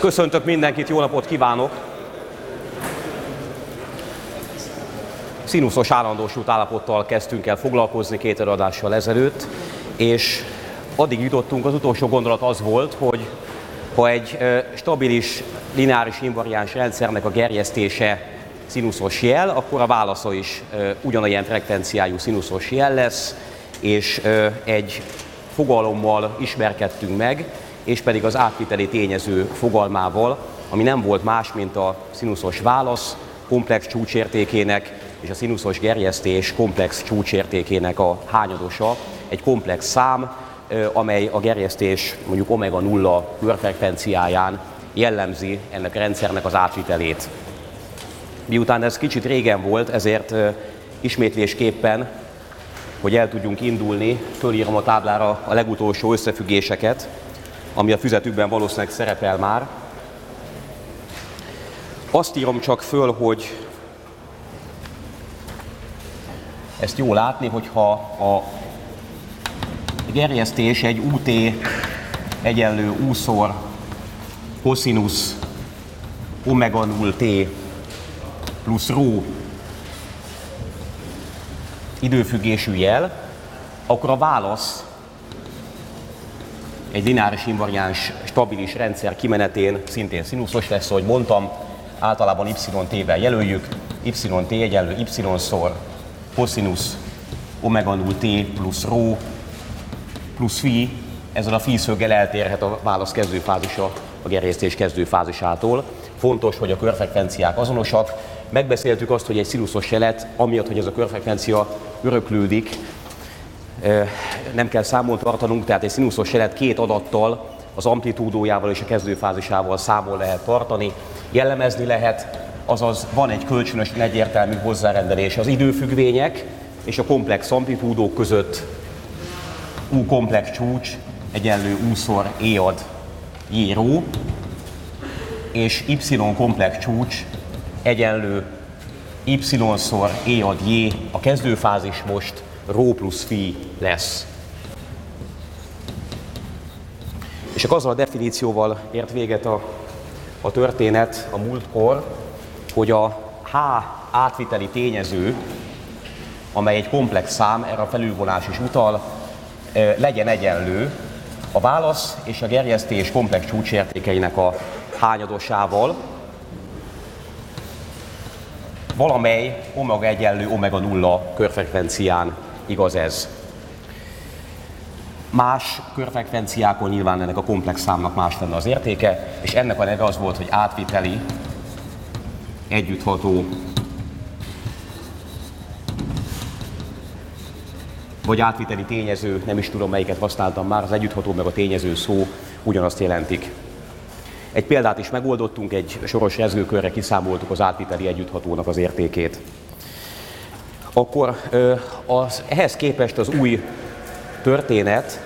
Köszöntök mindenkit, jó napot kívánok! Szinuszos állandósult állapottal kezdtünk el foglalkozni 2 előadással ezelőtt, és addig jutottunk, az utolsó gondolat az volt, hogy ha egy stabilis, lineáris invariáns rendszernek a gerjesztése szinuszos jel, akkor a válasza is ugyanolyan frekvenciájú szinuszos jel lesz, és egy fogalommal ismerkedtünk meg, és pedig az átviteli tényező fogalmával, ami nem volt más, mint a szinuszos válasz komplex csúcsértékének és a szinuszos gerjesztés komplex csúcsértékének a hányadosa, egy komplex szám, amely a gerjesztés mondjuk omega 0 körfrekvenciáján jellemzi ennek a rendszernek az átvitelét. Miután ez kicsit régen volt, ezért ismétlésképpen, hogy el tudjunk indulni, fölírom a táblára a legutolsó összefüggéseket, ami a füzetükben valószínűleg szerepel már. Azt írom csak föl, hogy ezt jó látni, hogyha a gerjesztés egy UT egyenlő U-szor koszinusz omega 0t plusz rho időfüggésű jel, akkor a válasz egy lineáris invariáns stabilis rendszer kimenetén szintén szinuszos lesz, ahogy mondtam, általában YT-vel jelöljük, YT egyenlő Y-szor koszinusz omega 0t plusz rho plusz phi, ezzel a phi szöggel eltérhet a válasz kezdőfázisa a gerjesztés kezdőfázisától. Fontos, hogy a körfrekvenciák azonosak. Megbeszéltük azt, hogy egy szinuszos jelet, amiatt, hogy ez a körfrekvencia öröklődik, nem kell számon tartanunk, tehát egy szinuszos jelet 2 adattal, az amplitúdójával és a kezdőfázisával számon lehet tartani, jellemezni lehet, azaz van egy kölcsönösen egyértelmű hozzárendelés az időfüggvények és a komplex amplitúdók között. U komplex csúcs egyenlő U-szor E ad J rho, és Y komplex csúcs egyenlő Y-szor E ad J, a kezdőfázis most rho plusz phi lesz. És akkor azzal a definícióval ért véget a történet a múltkor, hogy a H átviteli tényező, amely egy komplex szám, erre a felülvonás is utal, legyen egyenlő a válasz és a gerjesztés komplex csúcsértékeinek a hányadosával, valamely omega egyenlő omega 0 körfrekvencián igaz ez. Más körfrekvenciákon nyilván ennek a komplex számnak más lenne az értéke, és ennek a neve az volt, hogy átviteli együttható vagy átviteli tényező, nem is tudom melyiket használtam már, az együttható meg a tényező szó ugyanazt jelentik. Egy példát is megoldottunk, egy soros rezgőkörre kiszámoltuk az átviteli együtthatónak az értékét. Akkor ehhez képest az új történet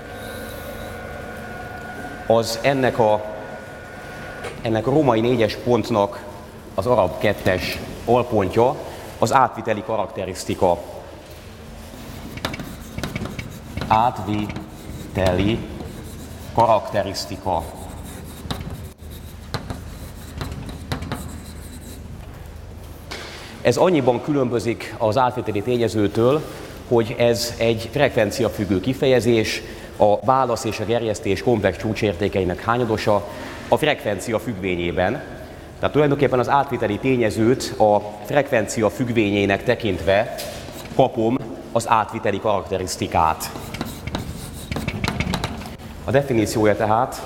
az ennek a római 4-es pontnak az arab 2-es alpontja, az átviteli karakterisztika. Átviteli karakterisztika. Ez annyiban különbözik az átviteli tényezőtől, hogy ez egy frekvenciafüggő kifejezés, a válasz és a gerjesztés komplex csúcsértékeinek hányadosa a frekvencia függvényében. Tehát tulajdonképpen az átviteli tényezőt a frekvencia függvényének tekintve kapom az átviteli karakterisztikát. A definíciója tehát,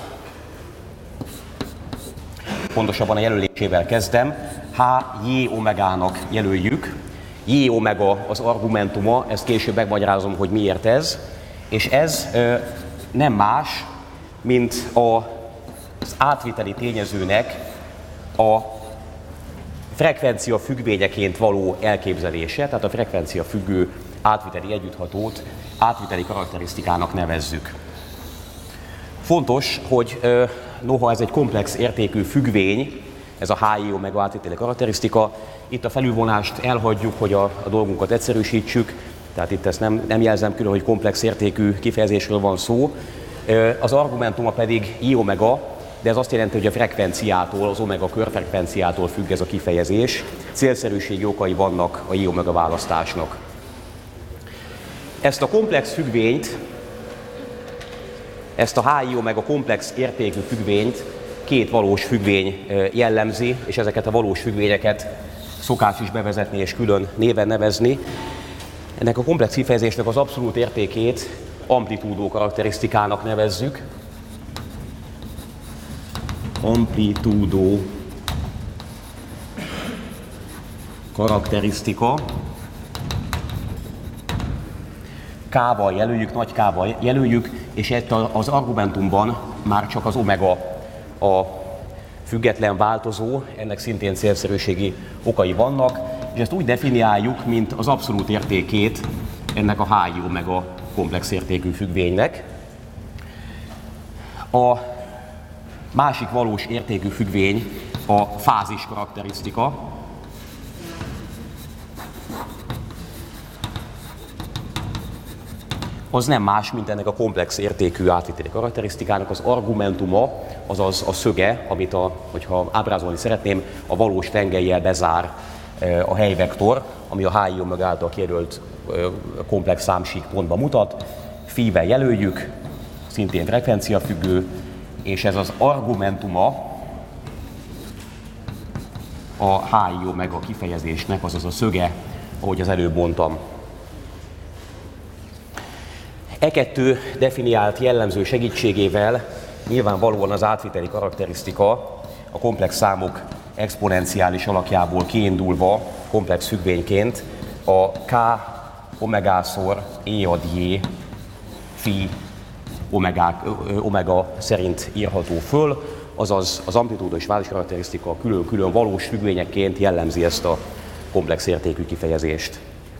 pontosabban a jelölésével kezdem, H-J omegának jelöljük. J omega az argumentuma, ezt később megmagyarázom, hogy miért ez, és ez nem más, mint az átviteli tényezőnek a frekvencia függvényeként való elképzelése, tehát a frekvencia függő átviteli együtthatót átviteli karakterisztikának nevezzük. Fontos, hogy noha ez egy komplex értékű függvény, ez a HI omega átviteli karakterisztika, itt a felülvonást elhagyjuk, hogy a dolgunkat egyszerűsítsük, tehát itt ezt nem jelzem külön, hogy komplex értékű kifejezésről van szó. Az argumentuma pedig I omega, de ez azt jelenti, hogy a frekvenciától, az omega körfrekvenciától függ ez a kifejezés. Célszerűségi okai vannak a J-omega választásnak. Ezt a komplex függvényt, ezt a HI-omega komplex értékű függvényt két valós függvény jellemzi, és ezeket a valós függvényeket szokás is bevezetni és külön néven nevezni. Ennek a komplex kifejezésnek az abszolút értékét amplitúdó karakterisztikának nevezzük. Amplitúdó karakterisztika. K-val jelöljük, nagy K-val jelöljük, és itt az argumentumban már csak az omega a független változó, ennek szintén célszerűségi okai vannak, és ezt úgy definiáljuk, mint az abszolút értékét ennek a HI omega komplex értékű függvénynek. A másik valós értékű függvény a fázis karakterisztika. Az nem más, mint ennek a komplex értékű átviteli karakterisztikának az argumentuma, azaz a szöge, amit hogyha ábrázolni szeretném, a valós tengelyjel bezár a helyvektor, ami a HI omega által kijelölt komplex számsík pontba mutat. Phi-vel jelöljük, szintén frekvenciafüggő, és ez az argumentuma a HI omega kifejezésnek, azaz a szöge, ahogy az előbb mondtam. E kettő definiált jellemző segítségével nyilvánvalóan az átviteli karakterisztika a komplex számok exponenciális alakjából kiindulva komplex függvényként a K omegaszor E ad J phi omega szerint írható föl, azaz az amplitúda és fázis karakterisztika külön-külön valós függvényekként jellemzi ezt a komplex értékű kifejezést.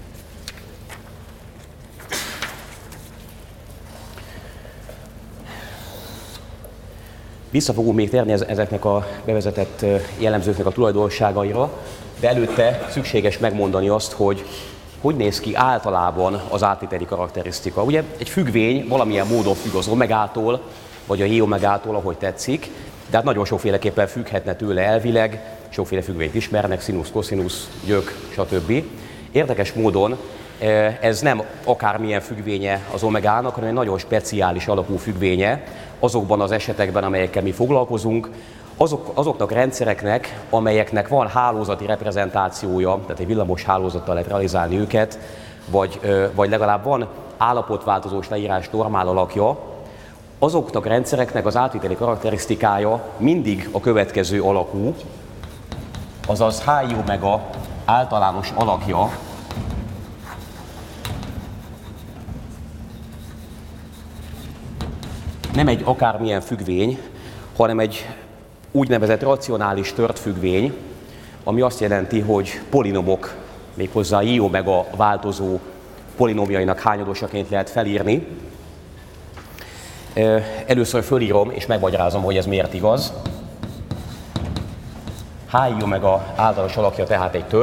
Vissza fogunk még térni ezeknek a bevezetett jellemzőknek a tulajdonságaira, de előtte szükséges megmondani azt, hogy néz ki általában az átviteli karakterisztika. Ugye egy függvény valamilyen módon függ az omegától, vagy a J-omegától, ahogy tetszik, de hát nagyon sokféleképpen függhetne tőle elvileg, sokféle függvényt ismernek, színusz, koszinusz, gyök, stb. Érdekes módon ez nem akármilyen függvénye az omegának, hanem egy nagyon speciális alapú függvénye azokban az esetekben, amelyekkel mi foglalkozunk, azoknak rendszereknek, amelyeknek van hálózati reprezentációja, tehát egy villamos hálózattal lehet realizálni őket, vagy legalább van állapotváltozós leírás normál alakja, azoknak rendszereknek az átviteli karakterisztikája mindig a következő alakú, azaz HI omega általános alakja nem egy akármilyen függvény, hanem egy úgynevezett racionális tört függvény, ami azt jelenti, hogy polinomok, méghozzá J-omega változó polinomjainak hányadosaként lehet felírni. Először fölírom és megmagyarázom, hogy ez miért igaz. HI omega általános alakja tehát egy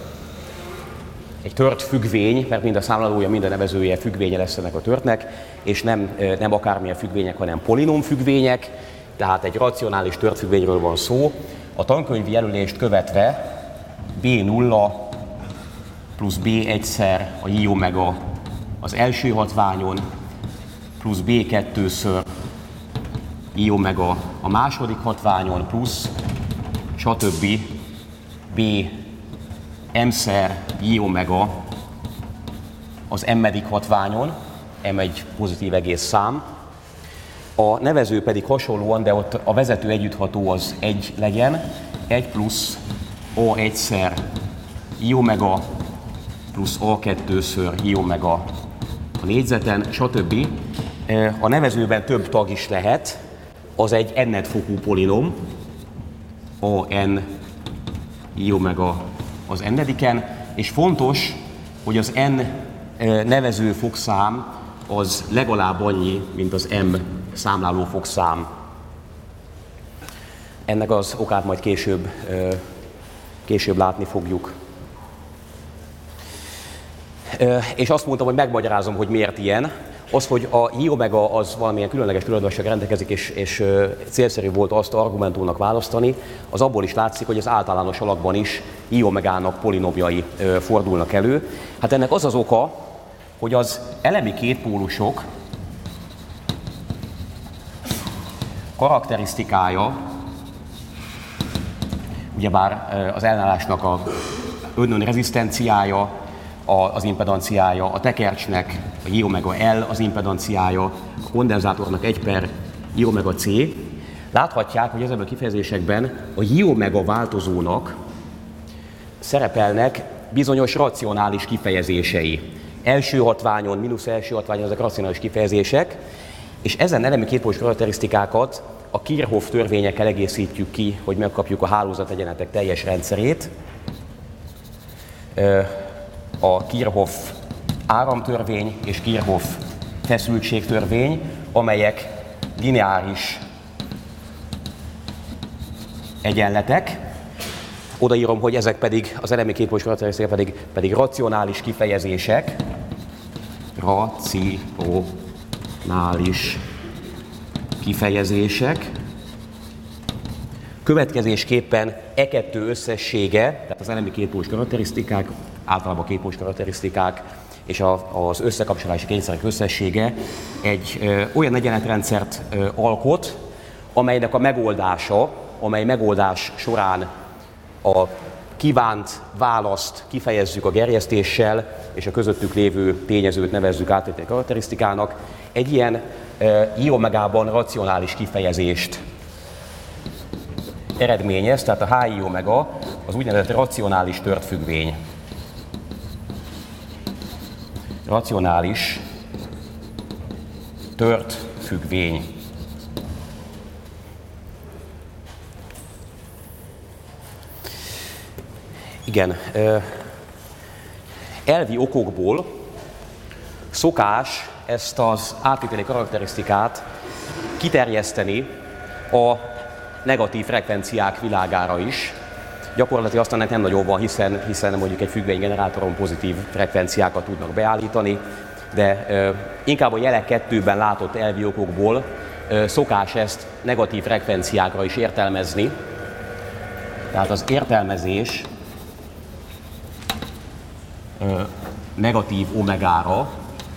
tört függvény, mert mind a számlálója, mind a nevezője függvénye lesz ennek a törtnek, és nem akármilyen függvények, hanem polinom függvények, tehát egy racionális tört függvényről van szó. A tankönyvi jelölést követve B0 plusz B1-szer a J-omega az első hatványon, plusz B2-ször J-omega a második hatványon, plusz stb. B m-szer J-omega az m-edik hatványon, m egy pozitív egész szám. A nevező pedig hasonlóan, de ott a vezető együttható az 1 legyen, 1 plusz A1-szer J-omega plusz A2-ször J-omega a négyzeten, stb. A nevezőben több tag is lehet, az egy n-ed fokú polinom, AN J-omega az n-ediken, és fontos, hogy az n nevező fokszám az legalább annyi, mint az m számláló fokszám. Ennek az okát majd később látni fogjuk. És azt mondtam, hogy megmagyarázom, hogy miért ilyen. Az, hogy a J omega az valamilyen különleges tulajdonság rendelkezik, és célszerű volt azt argumentumnak választani, az abból is látszik, hogy az általános alakban is J omegának polinomjai fordulnak elő. Hát ennek az az oka, hogy az elemi kétpólusok karakterisztikája, ugyebár az ellenállásnak a önnön rezisztenciája, az impedanciája, a tekercsnek a J omega L az impedanciája, a kondenzátornak 1/J omega C. Láthatják, hogy ezekben a kifejezésekben a J omega változónak szerepelnek bizonyos racionális kifejezései. Első hatványon, mínusz első hatványon ezek racionális kifejezések, és ezen elemi kétpólusú karakterisztikákat a Kirchhoff törvényekkel egészítjük ki, hogy megkapjuk a hálózategyenletek teljes rendszerét. A Kirchhoff áramtörvény és Kirchhoff feszültségtörvény, amelyek lineáris egyenletek. Odaírom, hogy ezek pedig, az elemi kétpólusú karakterisztikák pedig racionális kifejezések. Racionális kifejezések. Következésképpen e kettő összessége, tehát az elemi kétpólusú karakterisztikák, általában kétpólusú karakterisztikák és az összekapcsolási kényszerek összessége egy olyan egyenletrendszert alkot, amelynek a megoldása, amely megoldás során a kívánt választ kifejezzük a gerjesztéssel, és a közöttük lévő tényezőt nevezzük áttételi karakterisztikának, egy ilyen J omegában racionális kifejezést eredményez, tehát a HI omega az úgynevezett racionális tört függvény. Racionális tört függvény. Igen, elvi okokból szokás ezt az áttételi karakterisztikát kiterjeszteni a negatív frekvenciák világára is. Gyakorlatilag aztán nem nagyon van, hiszen mondjuk egy függvénygenerátoron pozitív frekvenciákat tudnak beállítani, de inkább a jelek 2-ben látott elvi okokból szokás ezt negatív frekvenciákra is értelmezni. Tehát az értelmezés negatív omegára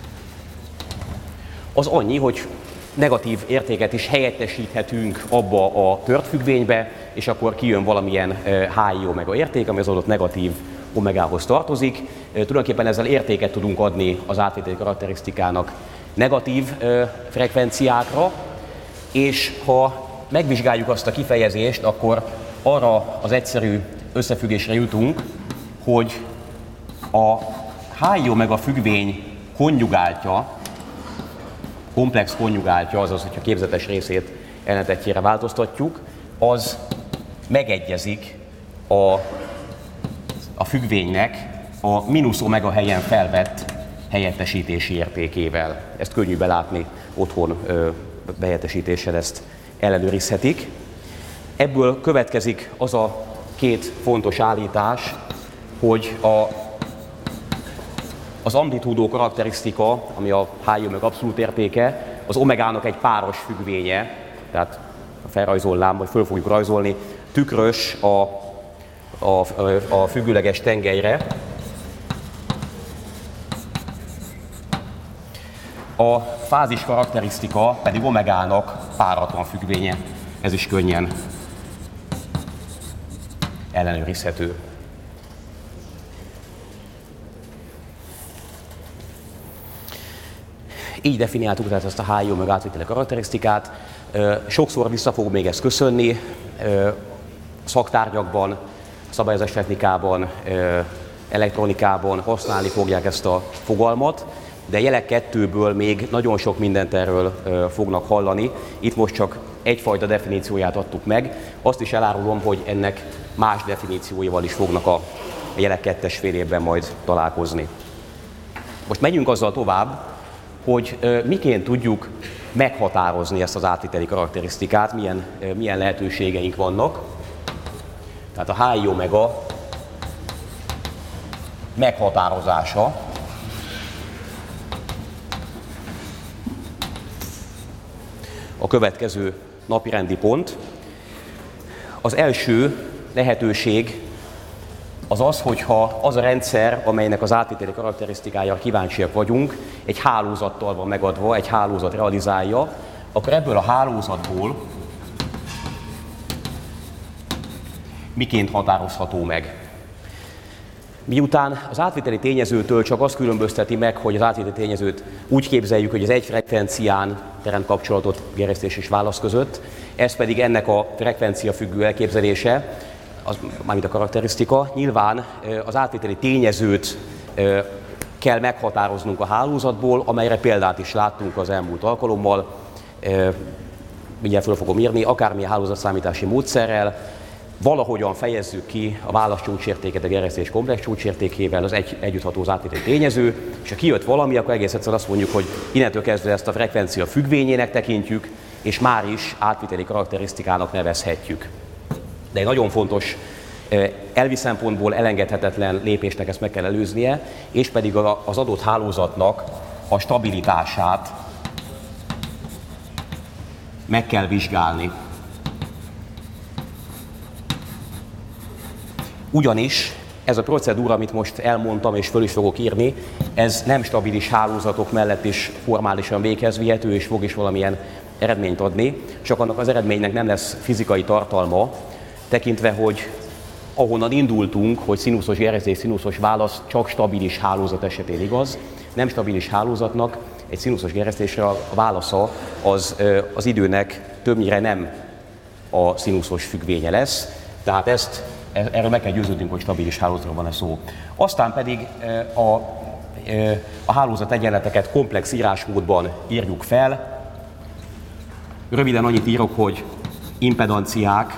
az annyi, hogy negatív értéket is helyettesíthetünk abba a tört függvénybe, és akkor kijön valamilyen HI omega érték, ami az adott negatív omegához tartozik. Tulajdonképpen ezzel értéket tudunk adni az átvételi karakterisztikának negatív frekvenciákra, és ha megvizsgáljuk azt a kifejezést, akkor arra az egyszerű összefüggésre jutunk, hogy a HI omega függvény konjugáltja, komplex konjugáltja, azaz, hogyha képzetes részét ellentetjére változtatjuk, az megegyezik a függvénynek a mínusz omega helyen felvett helyettesítési értékével. Ezt könnyű belátni otthon behelyettesítéssel, ezt ellenőrizhetik. Ebből következik az a két fontos állítás, hogy az amplitúdó karakterisztika, ami a HI omega abszolút értéke, az omegának egy páros függvénye, tehát felrajzolnám, vagy föl fogjuk rajzolni, tükrös a függőleges tengelyre. A fázis karakterisztika pedig omegának páratlan függvénye. Ez is könnyen ellenőrizhető. Így definiáltuk tehát ezt a HI omega átvételi karakterisztikát. Sokszor vissza fog még ezt köszönni szaktárgyakban, szabályozás technikában, elektronikában használni fogják ezt a fogalmat, de jelek 2-ből még nagyon sok mindent erről fognak hallani. Itt most csak egyfajta definícióját adtuk meg. Azt is elárulom, hogy ennek más definícióival is fognak a jelek 2-es fél évben majd találkozni. Most menjünk azzal tovább, hogy miként tudjuk meghatározni ezt az áttételi karakterisztikát, milyen lehetőségeink vannak. Tehát a HI omega meghatározása a következő napirendi pont. Az első lehetőség az az, hogyha az a rendszer, amelynek az átviteli karakterisztikájára kíváncsiak vagyunk, egy hálózattal van megadva, egy hálózat realizálja, akkor ebből a hálózatból miként határozható meg. Miután az átviteli tényezőtől csak azt különbözteti meg, hogy az átviteli tényezőt úgy képzeljük, hogy az egy frekvencián teremt kapcsolatot gerjesztés és válasz között, ez pedig ennek a frekvencia függő elképzelése, mármint a karakterisztika, nyilván az átviteli tényezőt kell meghatároznunk a hálózatból, amelyre példát is láttunk az elmúlt alkalommal, mindjárt föl fogom írni, akármilyen hálózatszámítási módszerrel, valahogyan fejezzük ki a válasz csúcsértéket a gerjesztés komplex csúcsértékével, az együttható az átviteli tényező, és ha kijött valami, akkor egész egyszerűen azt mondjuk, hogy innentől kezdve ezt a frekvencia függvényének tekintjük, és már is átviteli karakterisztikának nevezhetjük. De egy nagyon fontos elvi szempontból elengedhetetlen lépésnek ezt meg kell előznie, és pedig az adott hálózatnak a stabilitását meg kell vizsgálni. Ugyanis ez a procedúra, amit most elmondtam és föl is fogok írni, ez nem stabilis hálózatok mellett is formálisan véghez vihető, és fog is valamilyen eredményt adni, csak annak az eredménynek nem lesz fizikai tartalma, tekintve, hogy ahonnan indultunk, hogy szinuszos gerjesztés, szinuszos válasz csak stabilis hálózat esetén igaz, nem stabilis hálózatnak egy szinuszos gerjesztésre a válasza az időnek többnyire nem a szinuszos függvénye lesz, tehát erről meg kell győződnünk, hogy stabilis hálózatról van szó. Aztán pedig a hálózat egyenleteket komplex írásmódban írjuk fel. Röviden annyit írok, hogy impedanciák,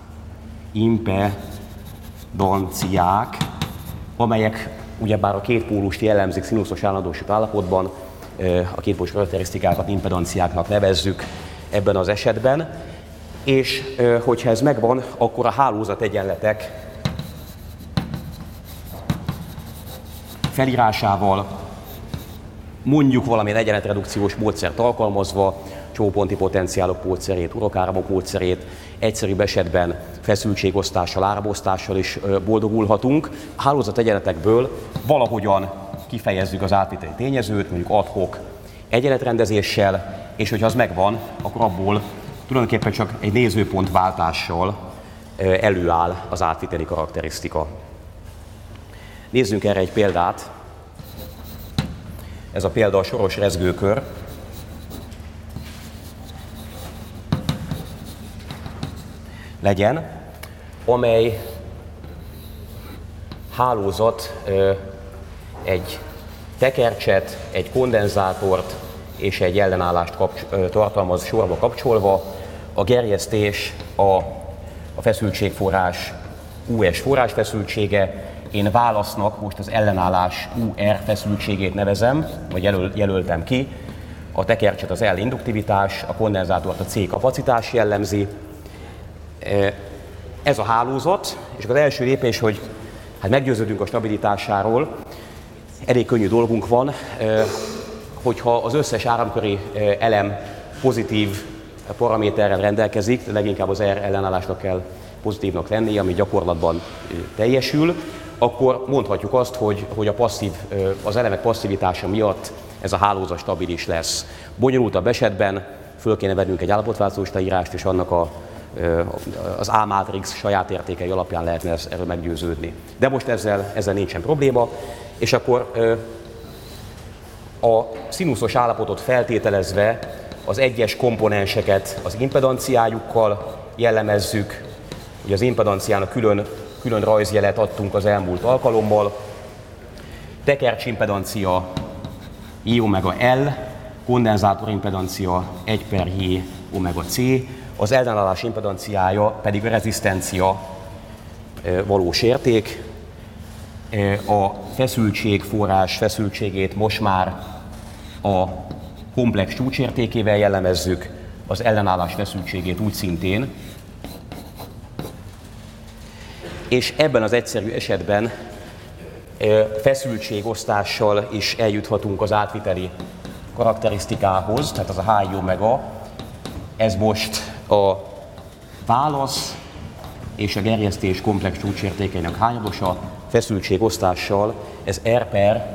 amelyek ugyebár a két pólust jellemzik szinuszos állandósult állapotban, a két pólus karakterisztikákat impedanciáknak nevezzük ebben az esetben, és hogyha ez megvan, akkor a hálózat egyenletek felírásával, mondjuk valamilyen egyenletredukciós módszert alkalmazva, csóponti potenciálok módszerét, urokáramok módszerét, egyszerűbb esetben feszültségosztással, áramosztással is boldogulhatunk. A hálózat egyenletekből valahogyan kifejezzük az átviteli tényezőt, mondjuk ad hoc egyenletrendezéssel, és hogyha az megvan, akkor abból tulajdonképpen csak egy nézőpontváltással előáll az átviteli karakterisztika. Nézzünk erre egy példát. Ez a példa a soros rezgőkör. Legyen, amely hálózat egy tekercset, egy kondenzátort és egy ellenállást tartalmaz sorba kapcsolva. A gerjesztés a feszültségforrás US forrásfeszültsége, én válasznak most az ellenállás UR feszültségét nevezem, vagy jelöltem ki. A tekercset az L induktivitás, a kondenzátort a C kapacitás jellemzi. Ez a hálózat, és az első lépés, hogy meggyőződünk a stabilitásáról, elég könnyű dolgunk van, hogyha az összes áramköri elem pozitív paraméterrel rendelkezik, de leginkább az R ellenállásnak kell pozitívnak lennie, ami gyakorlatban teljesül, akkor mondhatjuk azt, hogy az elemek passzivitása miatt ez a hálózat stabilis lesz. Bonyolultabb esetben föl kéne vennünk egy állapotváltozós leírást, és annak az A-mátrix saját értékei alapján lehetne erről meggyőződni. De most ezzel nincsen probléma, és akkor a szinuszos állapotot feltételezve az egyes komponenseket az impedanciájukkal jellemezzük. Ugye az impedanciának külön rajzjelet adtunk az elmúlt alkalommal. Tekercs impedancia J omega L, kondenzátor impedancia 1/J omega C, az ellenállás impedanciája pedig a rezisztencia valós érték. A feszültségforrás feszültségét most már a komplex csúcsértékével jellemezzük, az ellenállás feszültségét úgy szintén. És ebben az egyszerű esetben feszültségosztással is eljuthatunk az átviteli karakterisztikához, tehát az a HI omega ez most a válasz és a gerjesztés komplex csúcsértékeinek hányadosa, feszültségosztással ez R per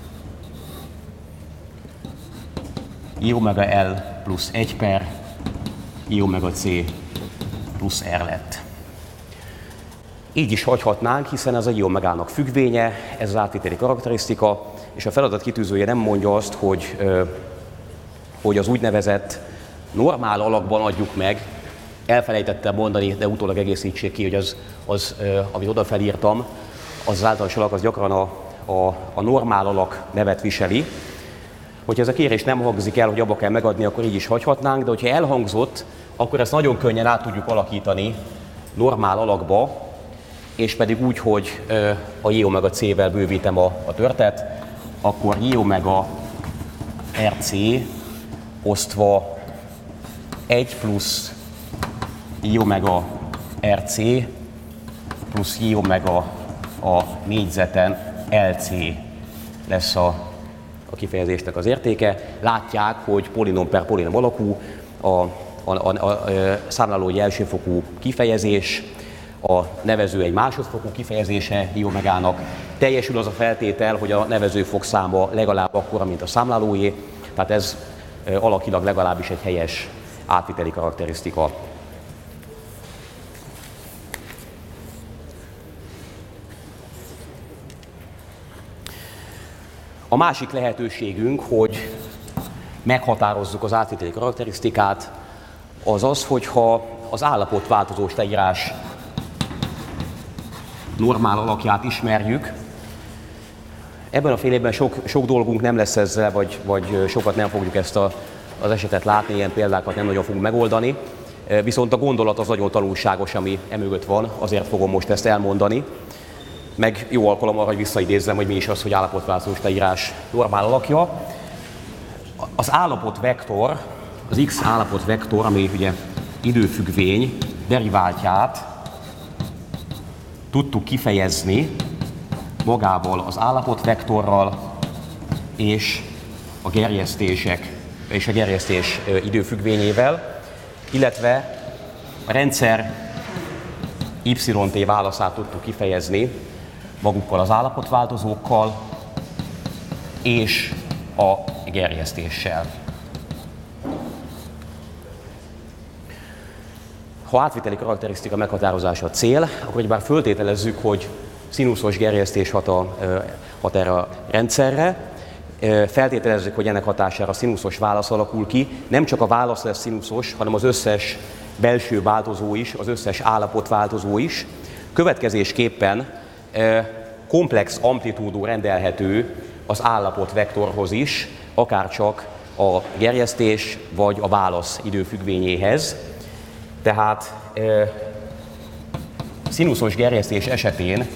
I omega L plusz 1 per I omega C plusz R lett. Így is hagyhatnánk, hiszen ez a I omegának függvénye, ez az átviteli karakterisztika, és a feladat kitűzője nem mondja azt, hogy az úgynevezett normál alakban adjuk meg. Elfelejtettem mondani, de utólag egészítsék ki, hogy az amit oda felírtam, az általános alak, az gyakran a normál alak nevet viseli. Hogyha ez a kérés nem hangzik el, hogy abba kell megadni, akkor így is hagyhatnánk, de hogyha elhangzott, akkor ezt nagyon könnyen át tudjuk alakítani normál alakba, és pedig úgy, hogy a J omega C-vel bővítem a törtet, akkor J omega RC osztva 1 plusz J omega RC plusz J omega a négyzeten LC lesz a kifejezésnek az értéke. Látják, hogy polinom per polinom alakú, a számlálói elsőfokú kifejezés, a nevező egy másodfokú kifejezése I omegának. Teljesül az a feltétel, hogy a nevezőfok száma legalább akkora, mint a számlálójé, tehát ez alakilag legalábbis egy helyes átviteli karakterisztika. A másik lehetőségünk, hogy meghatározzuk az átviteli karakterisztikát, az az, hogyha az állapotváltozós leírás normál alakját ismerjük. Ebben a fél évben sok dolgunk nem lesz ezzel, vagy sokat nem fogjuk ezt az esetet látni, ilyen példákat nem nagyon fogunk megoldani. Viszont a gondolat az nagyon tanulságos, ami emögött van, azért fogom most ezt elmondani. Meg jó alkalom arra, hogy visszaidézzem, hogy mi is az, hogy állapotváltozós leírás normál alakja. Az állapotvektor, az X állapotvektor, ami ugye időfüggvény deriváltját tudtuk kifejezni magával az állapotvektorral és a gerjesztés időfüggvényével, illetve a rendszer YT válaszát tudtuk kifejezni magukkal az állapotváltozókkal és a gerjesztéssel. Ha átviteli karakterisztika meghatározása a cél, akkor egybár föltételezzük, hogy szinuszos gerjesztés hat erre a rendszerre. Feltételezzük, hogy ennek hatására szinuszos válasz alakul ki. Nem csak a válasz lesz szinuszos, hanem az összes belső változó is, az összes állapotváltozó is. Következésképpen komplex amplitúdó rendelhető az állapotvektorhoz is, akárcsak a gerjesztés vagy a válasz időfüggvényéhez. Tehát szinuszos gerjesztés esetén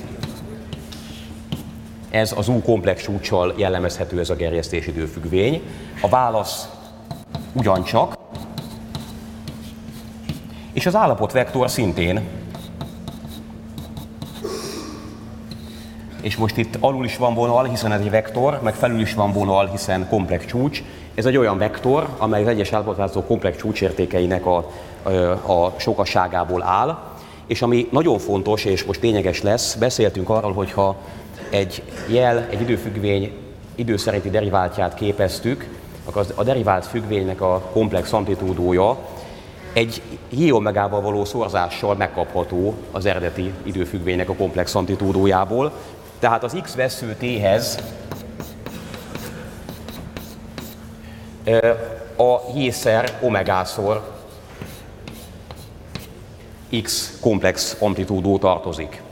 ez az U komplex csúccsal jellemezhető ez a gerjesztés időfüggvény. A válasz ugyancsak, és az állapotvektor szintén. És most itt alul is van vonal, hiszen ez egy vektor, meg felül is van vonal, hiszen komplex csúcs. Ez egy olyan vektor, amely az egyes állapotváltozó komplex csúcsértékeinek a sokasságából áll. És ami nagyon fontos, és most lényeges lesz, beszéltünk arról, hogyha egy jel, egy időfüggvény időszerinti deriváltját képeztük, akkor a derivált függvénynek a komplex amplitúdója egy J omegával való szorzással megkapható az eredeti időfüggvénynek a komplex amplitúdójából. Tehát az X vessző T-hez a J-szer omegásor X komplex amplitúdó tartozik.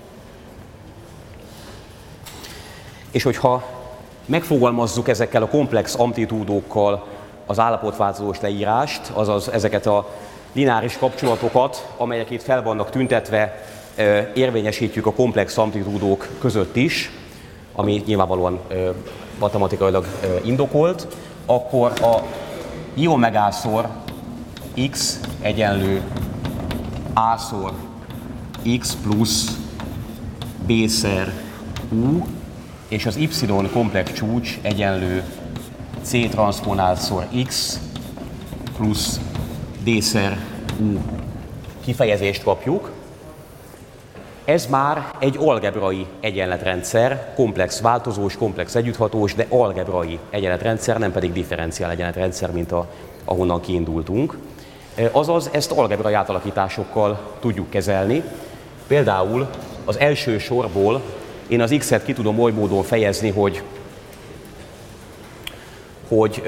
És hogyha megfogalmazzuk ezekkel a komplex amplitúdókkal az állapotváltozós leírást, azaz ezeket a lineáris kapcsolatokat, amelyek itt fel vannak tüntetve, érvényesítjük a komplex amplitúdók között is, ami nyilvánvalóan matematikailag indokolt, akkor a I omegásor X egyenlő A-szor X plusz B-szer U, és az Y komplex csúcs egyenlő C transzponálszor X plusz d-szer u kifejezést kapjuk. Ez már egy algebrai egyenletrendszer, komplex változós, komplex együtthatós, de algebrai egyenletrendszer, nem pedig differenciál egyenletrendszer, mint ahonnan kiindultunk. Azaz ezt algebrai átalakításokkal tudjuk kezelni. Például az első sorból én az x-et ki tudom oly módon fejezni, hogy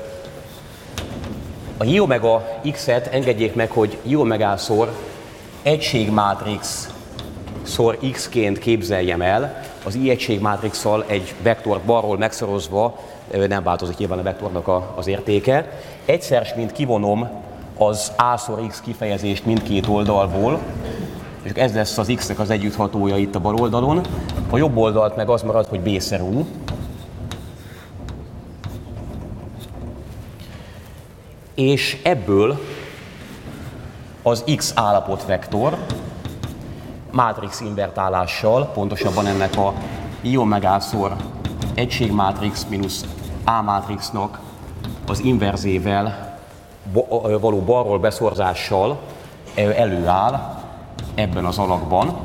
a j omega x-et engedjék meg, hogy j omega-szor egységmátrix szor x-ként képzeljem el, az i egységmátrixsal egy vektort balról megszorozva, nem változik nyilván a vektornak az értéke. Egyszer, mint kivonom az a-szor x kifejezést mindkét oldalból, és ez lesz az x-nek az együtthatója itt a bal oldalon. A jobb oldalt meg az marad, hogy b-szer u. És ebből az x állapotvektor mátrix invertálással, pontosabban ennek a j omega-szor egységmátrix mínusz a mátrixnak az inverzével való balról beszorzással előáll ebben az alakban,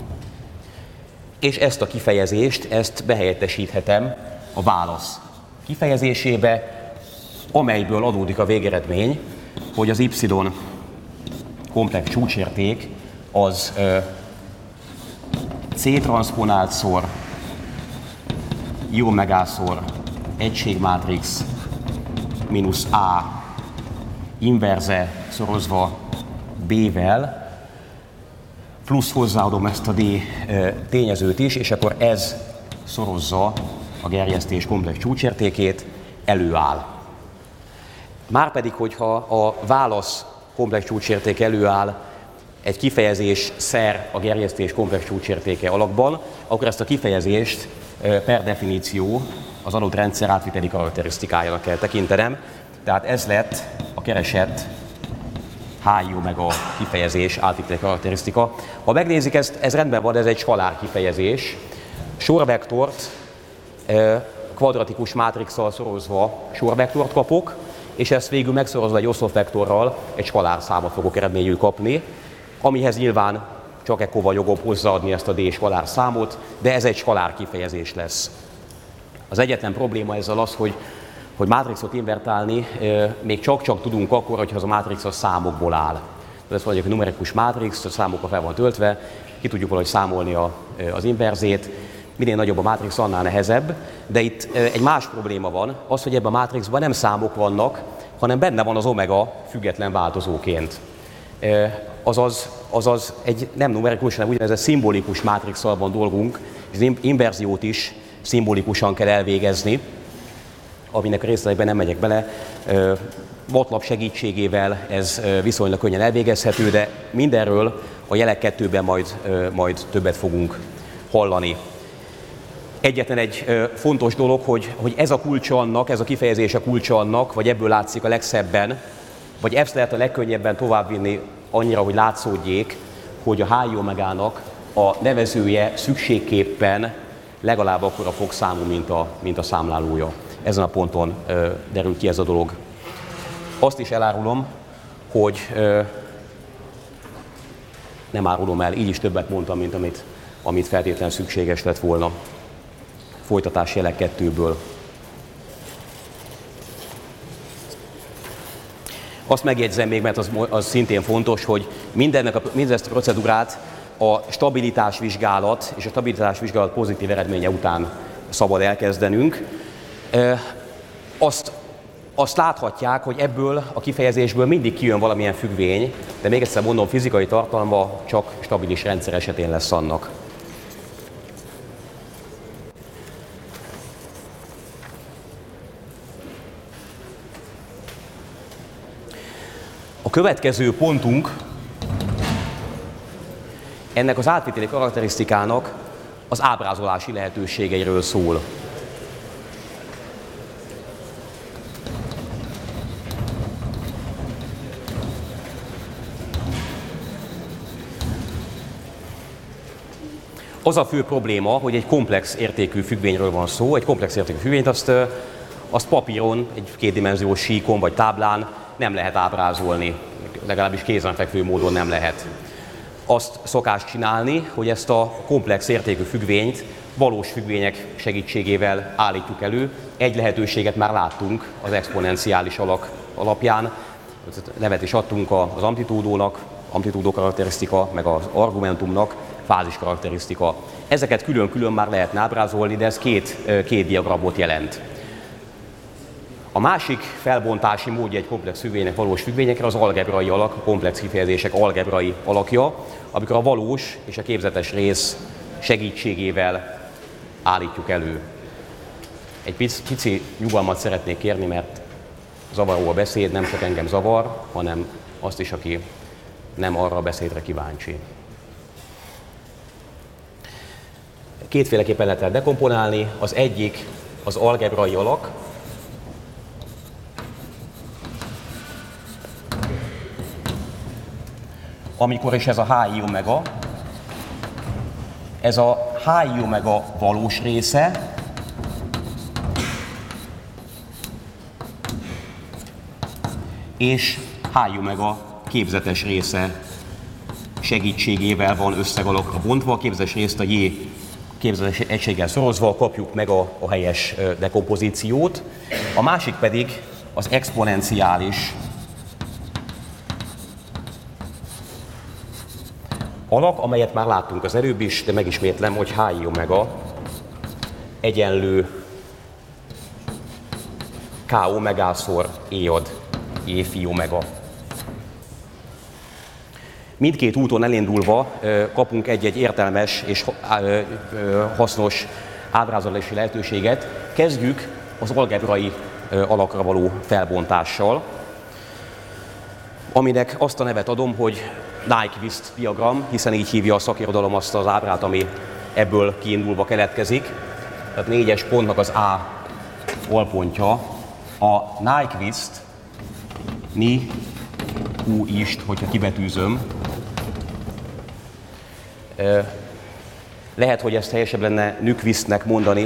és ezt a kifejezést, ezt behelyettesíthetem a válasz kifejezésébe, amelyből adódik a végeredmény, hogy az y komplex csúcsérték az c-transzponáltszor j omega-szor egységmátrix mínusz a inverze szorozva b-vel, plusz hozzáadom ezt a d tényezőt is, és akkor ez szorozza a gerjesztés komplex csúcsértékét, előáll. Márpedig, hogyha a válasz komplex csúcsérték előáll egy kifejezés szer a gerjesztés komplex csúcsértéke alakban, akkor ezt a kifejezést per definíció az adott rendszer átviteli karakterisztikájának kell tekintenem. Tehát ez lett a keresett hi omega kifejezés átviteli karakterisztika. Ha megnézik, ez rendben van, ez egy skalár kifejezés. Sorvektort kvadratikus mátrixsal szorozva sorvektort kapok, és ezt végül megszorozva egy oszlopvektorral egy skalár számot fogok eredményül kapni, amihez nyilván csak ekkor van jogom hozzáadni ezt a d skalár számot, de ez egy skalár kifejezés lesz. Az egyetlen probléma ezzel az, hogy mátrixot invertálni még csak tudunk akkor, hogyha az a mátrix a számokból áll. Ez mondjuk egy numerikus mátrix, a számokkal fel van töltve, ki tudjuk valahogy számolni az inverzét. Minél nagyobb a mátrix, annál nehezebb, de itt egy más probléma van, az, hogy ebben a mátrixban nem számok vannak, hanem benne van az omega független változóként. Azaz egy nem numerikus, hanem úgynevezett szimbolikus mátrixsal van dolgunk, és az inverziót is szimbolikusan kell elvégezni, aminek a részleteiben nem megyek bele. MATLAB segítségével ez viszonylag könnyen elvégezhető, de mindenről a jelek 2-ben majd többet fogunk hallani. Egyetlen egy fontos dolog, hogy ez a kulcsa annak, ez a kifejezés a kulcsa annak, vagy ebből látszik a legszebben, vagy ezt lehet a legkönnyebben továbbvinni annyira, hogy látszódjék, hogy a hi omegának a nevezője szükségképpen legalább akkora fogszámú, mint a számlálója. Ezen a ponton derül ki ez a dolog. Azt is elárulom, hogy nem árulom el, így is többet mondtam, mint amit feltétlenül szükséges lett volna. Folytatás jelek 2-ből. Azt megjegyzem még, mert az szintén fontos, hogy mindezt a procedúrát a stabilitásvizsgálat és a stabilitásvizsgálat pozitív eredménye után szabad elkezdenünk. Azt láthatják, hogy ebből a kifejezésből mindig kijön valamilyen függvény, de még egyszer mondom, fizikai tartalma csak stabilis rendszer esetén lesz annak. A következő pontunk ennek az átviteli karakterisztikának az ábrázolási lehetőségeiről szól. Az a fő probléma, hogy egy komplex értékű függvényről van szó. Egy komplex értékű függvényt azt papíron, egy kétdimenziós síkon vagy táblán nem lehet ábrázolni legalábbis kézenfekvő módon nem lehet. Azt szokás csinálni, hogy ezt a komplex értékű függvényt valós függvények segítségével állítjuk elő. Egy lehetőséget már láttunk az exponenciális alak alapján, nevet is adtunk az amplitúdónak, amplitúdó karakterisztika, meg az argumentumnak, fázis karakterisztika. Ezeket külön-külön már lehetne ábrázolni, de ez két diagramot jelent. A másik felbontási módja egy komplex függvénynek, valós függvényekre az algebrai alak, a komplex kifejezések algebrai alakja, amikor a valós és a képzetes rész segítségével állítjuk elő. Egy pici nyugalmat szeretnék kérni, mert zavaró a beszéd, nem csak engem zavar, hanem azt is, aki nem arra a beszédre kíváncsi. Kétféleképpen lehet dekomponálni. Az egyik az algebrai alak, amikor is ez a HI omega, ez a HI omega valós része, és HI omega képzetes része segítségével van összegalakra bontva, a képzetes részt a J képzetes egységgel szorozva kapjuk meg a helyes dekompozíciót. A másik pedig az exponenciális alak, amelyet már láttunk az előbb is, de megismétlem, hogy HI omega egyenlő K omegaszor éjad J phi omega. Mindkét úton elindulva kapunk egy értelmes és hasznos ábrázolási lehetőséget. Kezdjük az algebrai alakra való felbontással, aminek azt a nevet adom, hogy Nyquist diagram, hiszen így hívja a szakirodalom azt az ábrát, ami ebből kiindulva keletkezik. Tehát 4-es pontnak az A alpontja a Nyquist, ni, u ist, hogyha kibetűzöm. Lehet, hogy ezt helyesebb lenne Nyquistnek mondani,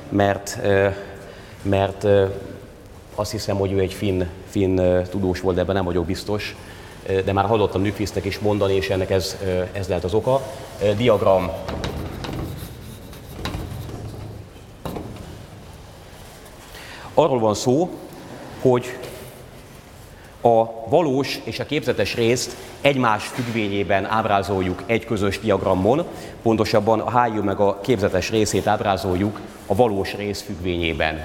mert azt hiszem, hogy ő egy finn tudós volt, de ebben nem vagyok biztos. De már hallottam Nyquistnek is mondani, és ennek ez lehet az oka. Diagram. Arról van szó, hogy a valós és a képzetes részt egymás függvényében ábrázoljuk egy közös diagramon, pontosabban a HI meg a képzetes részét ábrázoljuk a valós rész függvényében.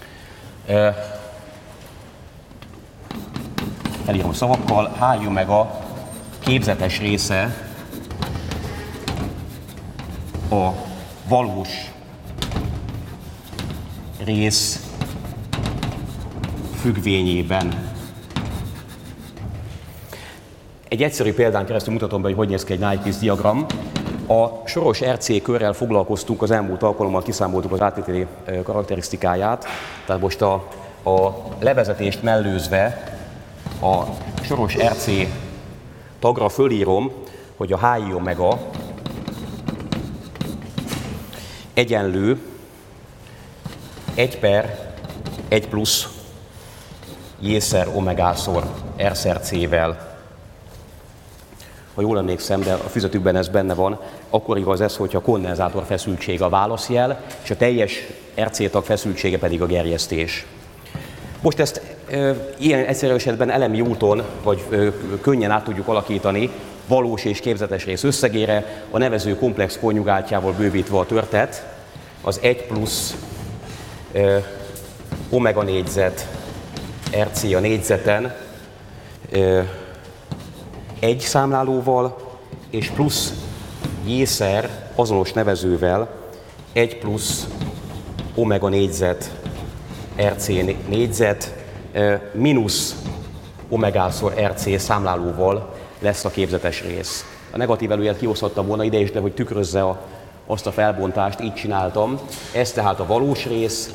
Felírom szavakkal, HI meg a képzetes része a valós rész függvényében. Egy egyszerű példán keresztül mutatom be, hogy néz ki egy Nyquist diagram. A soros RC körrel foglalkoztunk, az elmúlt alkalommal kiszámoltuk az áttételi karakterisztikáját, tehát most a levezetést mellőzve a soros RC tagra fölírom, hogy a HI omega egyenlő 1/1 plusz J-szer omegásor R-szer C-vel. Ha jól emlékszem, de a füzetükben ez benne van, akkor igaz ez, hogyha a kondenzátor feszültsége a válaszjel, és a teljes RC tag feszültsége pedig a gerjesztés. Most ezt ilyen egyszerű esetben elemi úton, vagy könnyen át tudjuk alakítani valós és képzetes rész összegére, a nevező komplex konjugáltjával bővítve a törtet, az 1 plusz omega négyzet RC a négyzeten egy számlálóval, és plusz J-szer azonos nevezővel 1 plusz omega négyzet RC négyzet mínusz omegásor RC számlálóval lesz a képzetes rész. A negatív előjelt kihozhattam volna ide is, de hogy tükrözze azt a felbontást, így csináltam. Ez tehát a valós rész,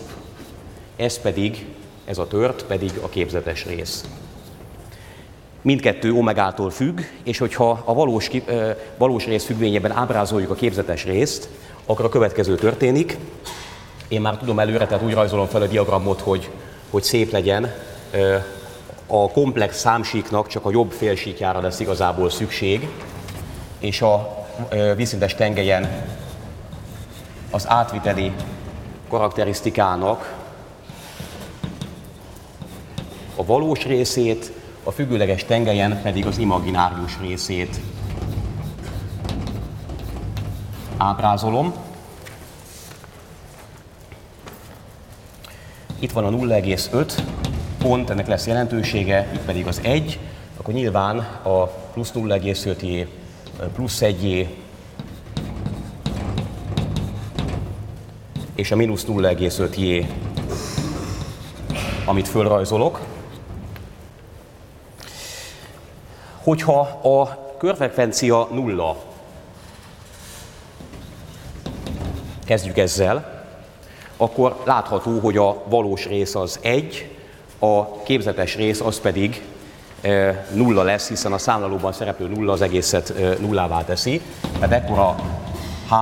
ez a tört pedig a képzetes rész. Mindkettő omegától függ, és hogyha a valós rész függvényében ábrázoljuk a képzetes részt, akkor a következő történik. Én már tudom előre, tehát úgy rajzolom fel a diagramot, hogy szép legyen a komplex számsíknak csak a jobb félsíkjára lesz igazából szükség, és a vízszintes tengelyen az átviteli karakterisztikának a valós részét, a függőleges tengelyen pedig az imaginárius részét ábrázolom. Itt van a 0,5 pont, ennek lesz jelentősége, itt pedig az 1, akkor nyilván a plusz 0,5J, plusz 1J és a mínusz 0,5J, amit fölrajzolok. Hogyha a körfrekvencia 0, kezdjük ezzel, akkor látható, hogy a valós rész az 1, a képzetes rész az pedig 0 lesz, hiszen a számlálóban szereplő 0 az egészet nullává teszi. Tehát ekkor a H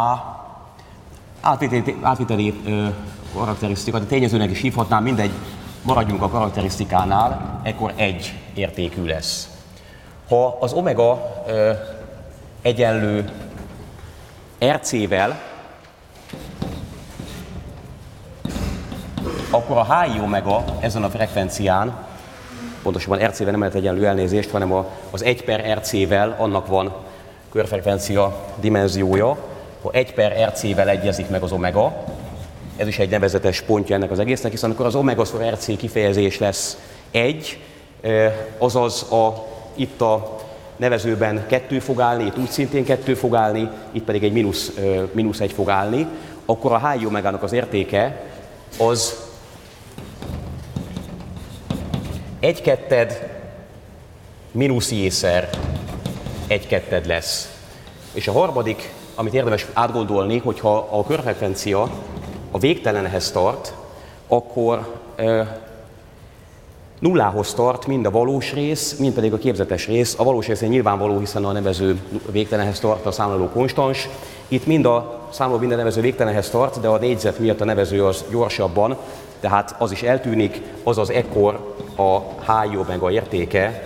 átviteli karakterisztika, de tényezőnek is hívhatnám, mindegy, maradjunk a karakterisztikánál, ekkor 1 értékű lesz. Ha az omega egyenlő RC-vel, akkor a HI omega ezen a frekvencián, pontosabban RC-vel nem lehet egyenlő, elnézést, hanem az 1 per RC-vel, annak van körfrekvencia dimenziója, ha 1 per RC-vel egyezik meg az omega, ez is egy nevezetes pontja ennek az egésznek, hiszen akkor az omega szor RC kifejezés lesz 1, azaz itt a nevezőben 2 fog állni, itt úgy szintén 2 fog állni, itt pedig egy mínusz 1 fog állni, akkor a HI omegának az értéke az 1/2 mínusz J-szer 1/2 lesz. És a harmadik, amit érdemes átgondolni, hogyha a körfrekvencia a végtelenhez tart, akkor nullához tart mind a valós rész, mind pedig a képzetes rész. A valós rész nyilvánvaló, hiszen a nevező végtelenhez tart, a számláló konstans. Itt mind a számláló, mind a nevező végtelenhez tart, de a négyzet miatt a nevező az gyorsabban, tehát az is eltűnik, azaz ekkor a HI omega értéke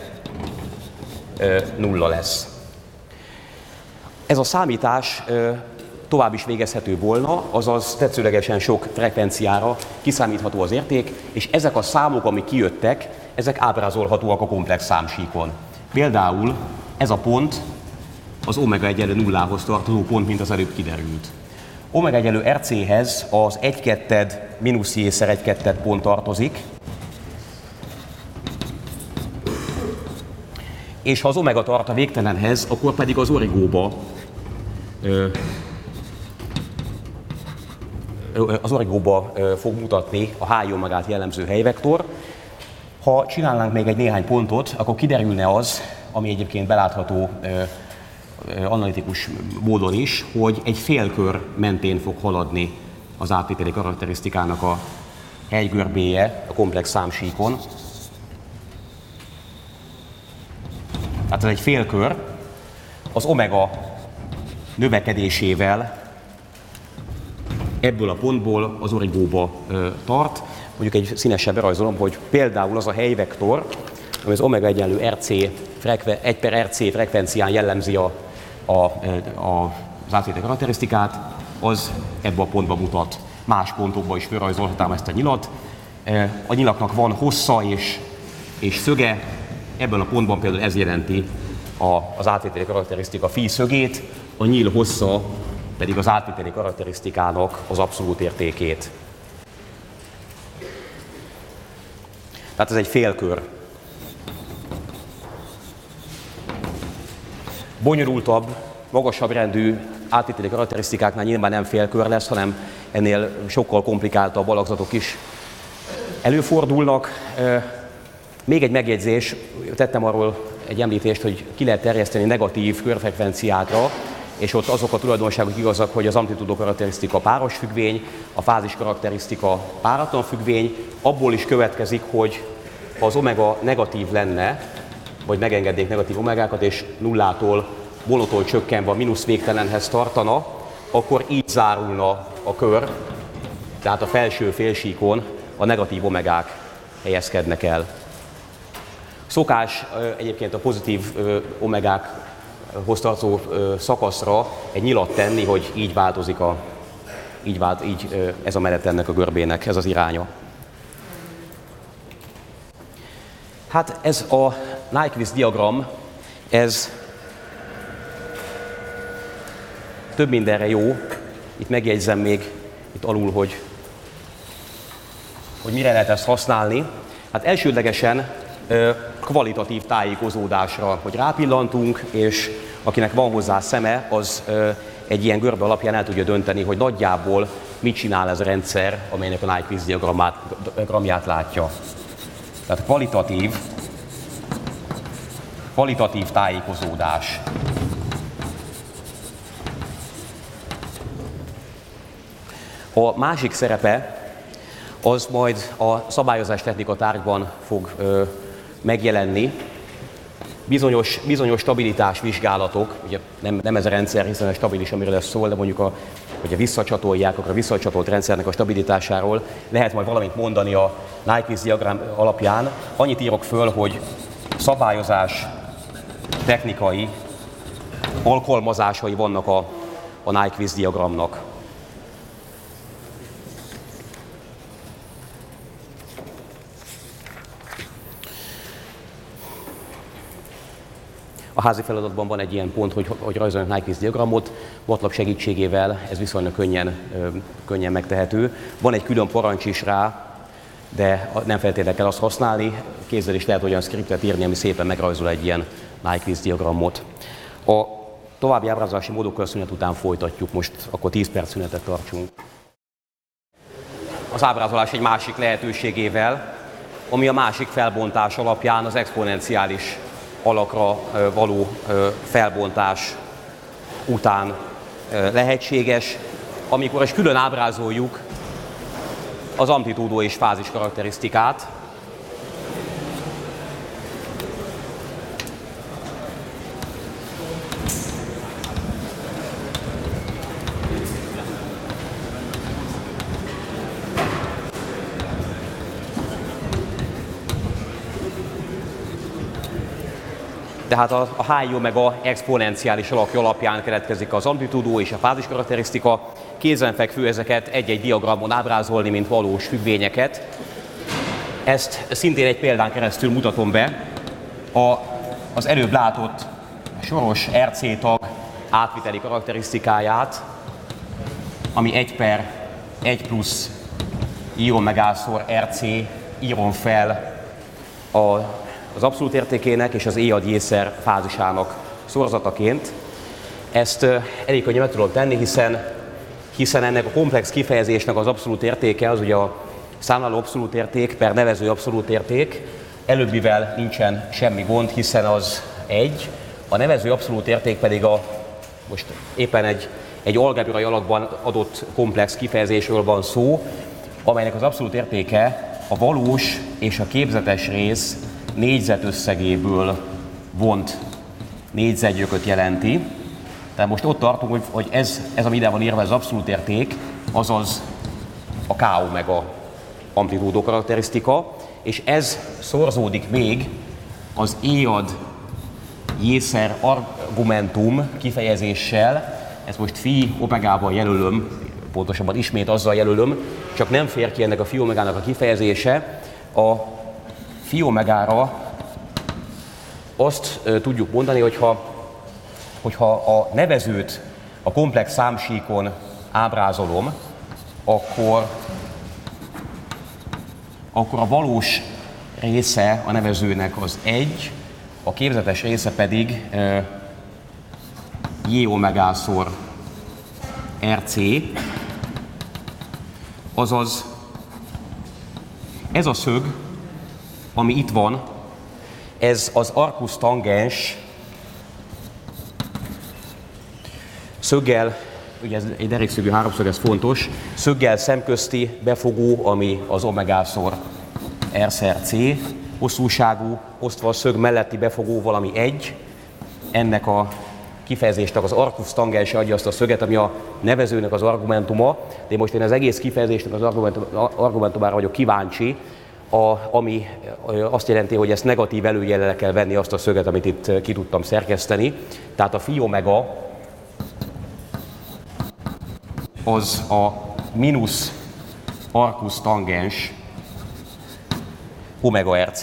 0 lesz. Ez a számítás tovább is végezhető volna, azaz tetszőlegesen sok frekvenciára kiszámítható az érték, és ezek a számok, amik kijöttek, ezek ábrázolhatóak a komplex számsíkon. Például ez a pont az omega egyenlő nullához tartozó pont, mint az előbb kiderült. Omega egyenlő RC-hez az 1/2 mínusz J-szer 1/2 pont tartozik, és ha az omega tart a végtelenhez, akkor pedig az origóba fog mutatni a HI omegát jellemző helyvektor. Ha csinálnánk még egy néhány pontot, akkor kiderülne az, ami egyébként belátható analitikus módon is, hogy egy félkör mentén fog haladni az átviteli karakterisztikának a helygörbéje a komplex számsíkon. Tehát ez egy félkör, az omega növekedésével ebből a pontból az origóba tart. Mondjuk egy színesen berajzolom, hogy például az a helyvektor, ami az omega egyenlő RC 1 per RC frekvencián jellemzi az átviteli karakterisztikát, az ebbe a pontba mutat. Más pontokban is felrajzolhatám ezt a nyilat. A nyilaknak van hossza és szöge, ebben a pontban például ez jelenti az átviteli karakterisztika phi szögét, a nyíl hossza pedig az átviteli karakterisztikának az abszolút értékét. Tehát ez egy félkör. Bonyolultabb, magasabb rendű átviteli karakterisztikáknál nyilván nem félkör lesz, hanem ennél sokkal komplikáltabb alakzatok is előfordulnak. Még egy megjegyzés, tettem arról egy említést, hogy ki lehet terjeszteni negatív körfrekvenciákra, és ott azok a tulajdonságok igazak, hogy az amplitúdó karakterisztika páros függvény, a fázis karakterisztika páratlan függvény, abból is következik, hogy ha az omega negatív lenne, vagy megengednék negatív omegákat, és nullától, vonótól csökkenve a mínusz végtelenhez tartana, akkor így zárulna a kör, tehát a felső félsíkon a negatív omegák helyezkednek el. Szokás egyébként a pozitív omegákhoz tartozó szakaszra egy nyilat tenni, hogy így változik ez a menet ennek a görbének, ez az iránya. Hát ez a Nyquist diagram, ez több mindenre jó. Itt megjegyzem még itt alul, hogy mire lehet ezt használni. Hát elsődlegesen kvalitatív tájékozódásra, hogy rápillantunk, és akinek van hozzá szeme, az egy ilyen görbe alapján el tudja dönteni, hogy nagyjából mit csinál ez a rendszer, amelynek a Nyquist diagramját látja. Tehát kvalitatív tájékozódás. A másik szerepe az majd a szabályozástechnika tárgyban fog megjelenni. Bizonyos stabilitás vizsgálatok, ugye nem ez a rendszer, hiszen a stabilis, amiről lesz szó, de mondjuk hogyha visszacsatolják, akkor a visszacsatolt rendszernek a stabilitásáról lehet majd valamit mondani a Nyquist diagram alapján. Annyit írok föl, hogy szabályozás technikai alkalmazásai vannak a Nyquist diagramnak. A házi feladatban van egy ilyen pont, hogy rajzoljanak Nyquist diagramot, MATLAB segítségével ez viszonylag könnyen megtehető. Van egy külön parancs is rá, de nem feltétlenül kell azt használni. Kézzel is lehet olyan scriptet írni, ami szépen megrajzol egy ilyen Nyquist diagramot. A további ábrázolási módokkal a szünet után folytatjuk, most akkor 10 perc szünetet tartsunk. Az ábrázolás egy másik lehetőségével, ami a másik felbontás alapján az exponenciális alakra való felbontás után lehetséges, amikor is külön ábrázoljuk az amplitúdó és fázis karakterisztikát. Tehát a HI omega exponenciális alakja alapján keletkezik az amplitúdó és a fázis karakterisztika. Kézenfekvő ezeket egy-egy diagramon ábrázolni, mint valós függvényeket. Ezt szintén egy példán keresztül mutatom be. Az előbb látott soros RC tag átviteli karakterisztikáját, ami 1/1 plusz I omegaszor RC írom fel az abszolút értékének és az E ad J-szer fázisának szorzataként. Ezt elég könnyen meg tudom tenni, hiszen ennek a komplex kifejezésnek az abszolút értéke az ugye a számláló abszolút érték per nevező abszolút érték. Előbbivel nincsen semmi gond, hiszen az 1, a nevező abszolút érték pedig most éppen egy algebrai alakban adott komplex kifejezésről van szó, amelynek az abszolút értéke a valós és a képzetes rész négyzetösszegéből vont négyzetgyököt jelenti. Tehát most ott tartunk, hogy ez ami ide van írva, az abszolút érték, azaz a K omega amplitúdó karakterisztika, és ez szorzódik még az E ad J-szer argumentum kifejezéssel, ezt most phi omegával jelölöm, pontosabban ismét azzal jelölöm, csak nem fér ki ennek a phi omegának a kifejezése. A phi omegára azt tudjuk mondani, hogyha a nevezőt a komplex számsíkon ábrázolom, akkor a valós része a nevezőnek az 1, a képzetes része pedig J omegaszor RC, azaz ez a szög, ami itt van, ez az arcus tangens szöggel, ugye ez egy derékszögű háromszög, ez fontos, szöggel szemközti befogó, ami az omegaszor R-szer C hosszúságú, osztva a szög melletti befogó valami 1, ennek a kifejezésnek az arcus tangense adja azt a szöget, ami a nevezőnek az argumentuma, de most én az egész kifejezésnek az argumentumára vagyok kíváncsi, ami azt jelenti, hogy ezt negatív előjellel kell venni azt a szöget, amit itt ki tudtam szerkeszteni. Tehát a phi omega az a mínusz arkusz tangens omega RC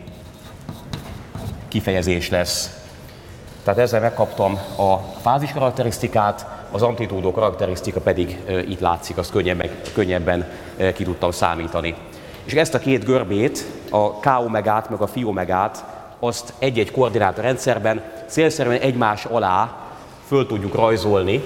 kifejezés lesz. Tehát ezzel megkaptam a fázis karakterisztikát, az amplitúdó karakterisztika pedig itt látszik, azt könnyebben ki tudtam számítani. És ezt a két görbét, a k omegát meg a phi omegát, azt egy-egy koordinátorrendszerben célszerűen egymás alá föl tudjuk rajzolni.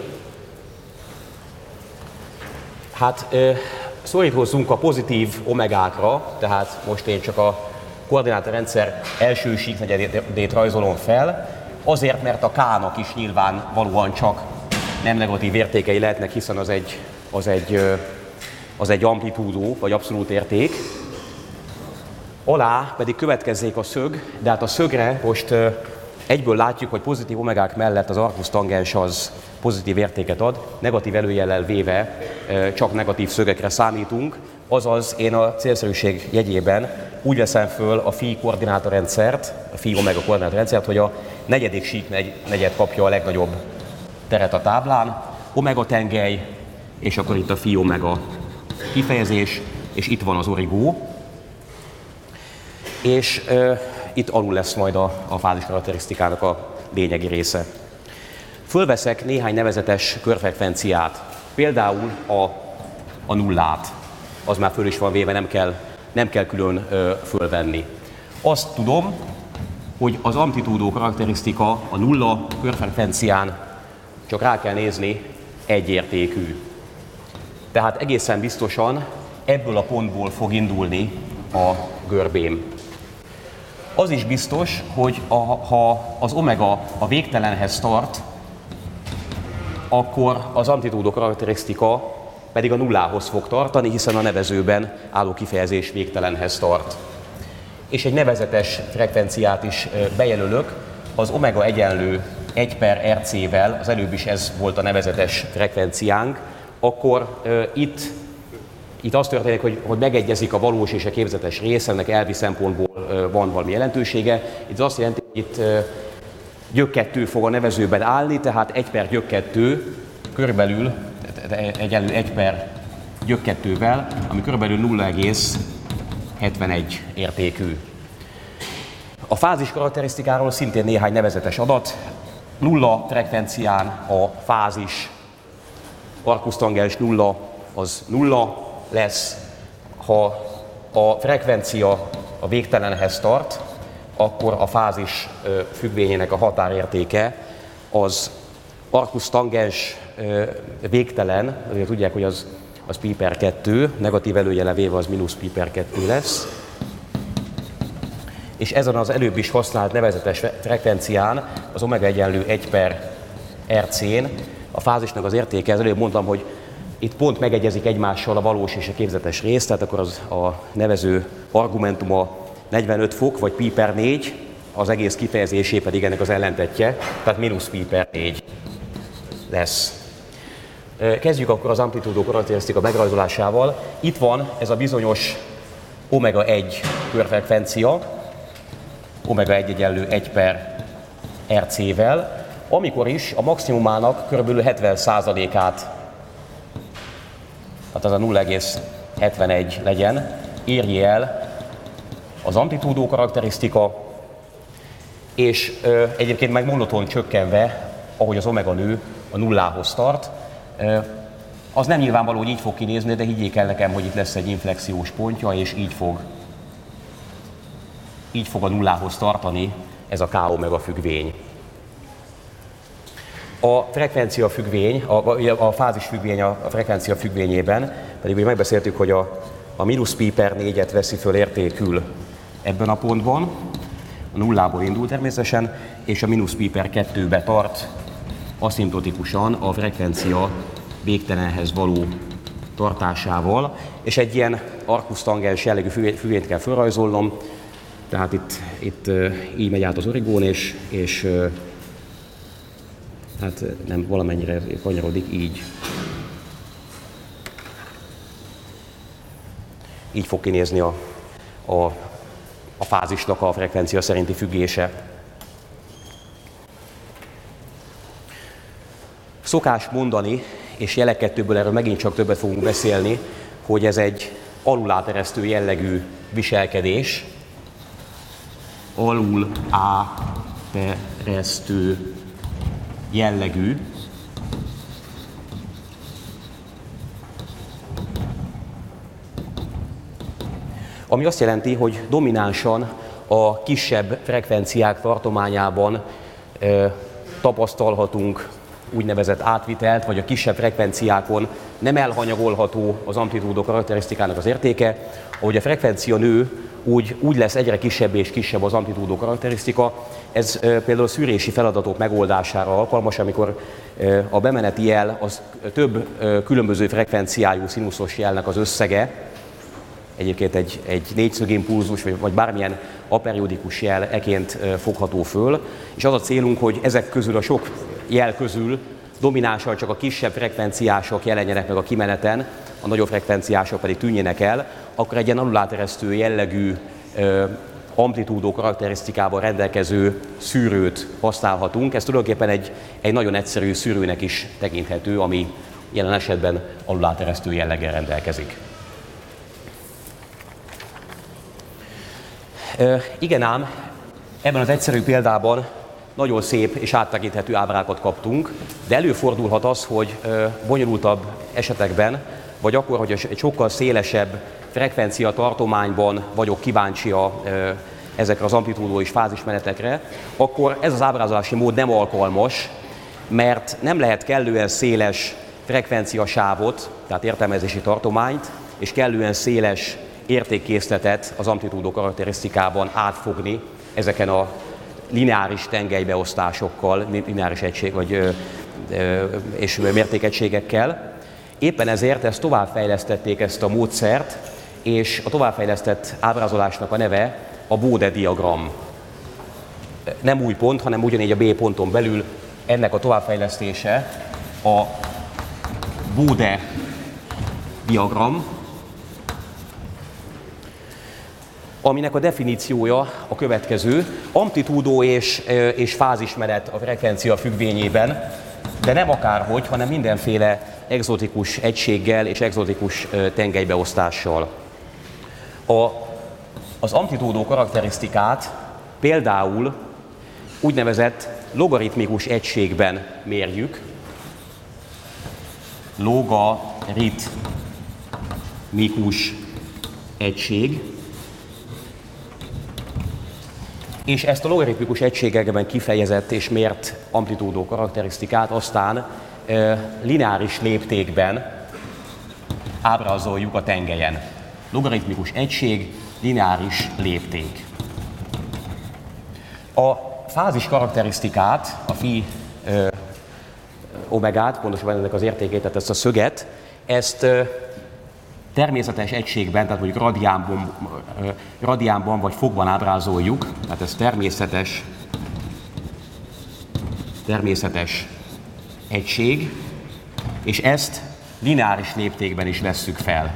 Hát szorítkozzunk a pozitív omegákra, tehát most én csak a koordinátorrendszer első síknegyedét rajzolom fel, azért, mert a k-nak is nyilvánvalóan csak nem negatív értékei lehetnek, hiszen az egy amplitúdó, vagy abszolút érték. Alá pedig következzék a szög, de hát a szögre most egyből látjuk, hogy pozitív omegák mellett az arkusz tangens az pozitív értéket ad, negatív előjellel véve csak negatív szögekre számítunk, azaz én a célszerűség jegyében úgy veszem föl a phi koordinátorrendszert, a phi omega koordinátorrendszert, hogy a negyedik síknegyed kapja a legnagyobb teret a táblán, omega tengely, és akkor itt a phi omega kifejezés, és itt van az origó, és itt alul lesz majd a fázis karakterisztikának a lényegi része. Fölveszek néhány nevezetes körfrekvenciát, például a nullát, az már föl is van véve, nem kell külön fölvenni. Azt tudom, hogy az amplitúdó karakterisztika a nulla körfrekvencián csak rá kell nézni egyértékű. Tehát egészen biztosan ebből a pontból fog indulni a görbém. Az is biztos, hogy ha az omega a végtelenhez tart, akkor az amplitúdó karakterisztika pedig a nullához fog tartani, hiszen a nevezőben álló kifejezés végtelenhez tart. És egy nevezetes frekvenciát is bejelölök, az omega egyenlő 1/RC-vel, az előbb is ez volt a nevezetes frekvenciánk, akkor itt az történik, hogy megegyezik a valós és a képzetes rész, ennek elvi szempontból van valami jelentősége. Itt azt jelenti, hogy itt gyök 2 fog a nevezőben állni, tehát 1/gyök 2 körülbelül egyenlő 1/gyök 2-vel, ami körülbelül 0,71 értékű. A fázis karakterisztikáról szintén néhány nevezetes adat. Nulla frekvencián a fázis arkusz tangens nulla az nulla lesz. Ha a frekvencia a végtelenhez tart, akkor a fázis függvényének a határértéke az arkusz tangens végtelen, ugye tudják, hogy az pi/2, negatív előjele véve az mínusz pi/2 lesz. És ezen az előbb is használt nevezetes frekvencián, az omega egyenlő 1/RC-n a fázisnak az értéke, az előbb mondtam, hogy itt pont megegyezik egymással a valós és a képzetes rész, tehát akkor az a nevező argumentuma 45 fok, vagy pi/4, az egész kifejezésé pedig ennek az ellentetje, tehát mínusz pi/4 lesz. Kezdjük akkor az amplitúdó karakterisztika megrajzolásával. Itt van ez a bizonyos omega 1 körfrekvencia, omega 1 egyenlő 1/RC-vel, amikor is a maximumának kb. 70%-át, tehát az a 0,71 legyen, érje el az amplitúdó karakterisztika, és egyébként meg monoton csökkenve, ahogy az omega nő, a nullához tart. Az nem nyilvánvaló, hogy így fog kinézni, de higgyék el nekem, hogy itt lesz egy inflexiós pontja, és így fog a nullához tartani ez a k omega függvény. A frekvencia függvény, a fázis függvény a frekvencia függvényében, pedig ugye megbeszéltük, hogy a mínusz pi/4-et veszi föl értékül ebben a pontban, a nullából indul természetesen, és a mínusz pi/2-be tart aszimптotikusan a frekvencia végtelenhez való tartásával, és egy ilyen arkusz tangens jellegű függvényt kell felrajzolnom, tehát itt így megy át az origón, és hát nem valamennyire kanyarodik így. Így fog kinézni a a fázisnak a frekvencia szerinti függése. Szokás mondani, és jelek kettőből erről megint csak többet fogunk beszélni, hogy ez egy aluláteresztő jellegű viselkedés. Aluláteresztő jellegű. Ami azt jelenti, hogy dominánsan a kisebb frekvenciák tartományában tapasztalhatunk úgynevezett átvitelt, vagy a kisebb frekvenciákon nem elhanyagolható az amplitúdó karakterisztikának az értéke. Ahogy a frekvencia nő, úgy lesz egyre kisebb és kisebb az amplitúdó karakterisztika. Ez például a szűrési feladatok megoldására alkalmas, amikor a bemeneti jel az több különböző frekvenciájú színuszos jelnek az összege, egyébként egy négyszögimpulzus, vagy bármilyen aperiodikus jel eként fogható föl, és az a célunk, hogy ezek közül a sok jel közül dominánsan csak a kisebb frekvenciások jelenjenek meg a kimeneten, a nagyobb frekvenciások pedig tűnjenek el, akkor egy ilyen aluláteresztő jellegű amplitúdó karakterisztikával rendelkező szűrőt használhatunk. Ez tulajdonképpen egy nagyon egyszerű szűrőnek is tekinthető, ami jelen esetben aluláteresztő jelleggel rendelkezik. Igen ám, ebben az egyszerű példában nagyon szép és áttekinthető ábrákat kaptunk, de előfordulhat az, hogy bonyolultabb esetekben, vagy akkor, hogy egy sokkal szélesebb frekvencia tartományban vagyok kíváncsi ezekre az amplitúdó és fázismenetekre, akkor ez az ábrázolási mód nem alkalmas, mert nem lehet kellően széles frekvenciasávot, tehát értelmezési tartományt, és kellően széles értékkészletet az amplitúdó karakterisztikában átfogni ezeken a lineáris tengelybeosztásokkal, lineáris egység és mértékegységekkel. Éppen ezért ezt továbbfejlesztették ezt a módszert, és a továbbfejlesztett ábrázolásnak a neve a Bode-diagram. Nem új pont, hanem ugyanígy a B ponton belül ennek a továbbfejlesztése a Bode-diagram, aminek a definíciója a következő: amplitúdó és fázismenet a frekvencia függvényében, de nem akárhogy, hanem mindenféle egzotikus egységgel és egzotikus tengelybeosztással. Az amplitúdó karakterisztikát például úgynevezett logaritmikus egységben mérjük. Logaritmikus egység. És ezt a logaritmikus egységekben kifejezett és mért amplitúdó karakterisztikát aztán lineáris léptékben ábrázoljuk a tengelyen. Logaritmikus egység, lineáris lépték. A fázis karakterisztikát, a phi omegát, pontosabban ennek az értékét, tehát ezt a szöget, ezt természetes egységben, tehát mondjuk radiánban vagy fokban ábrázoljuk, tehát ez természetes egység, és ezt lineáris léptékben is vesszük fel.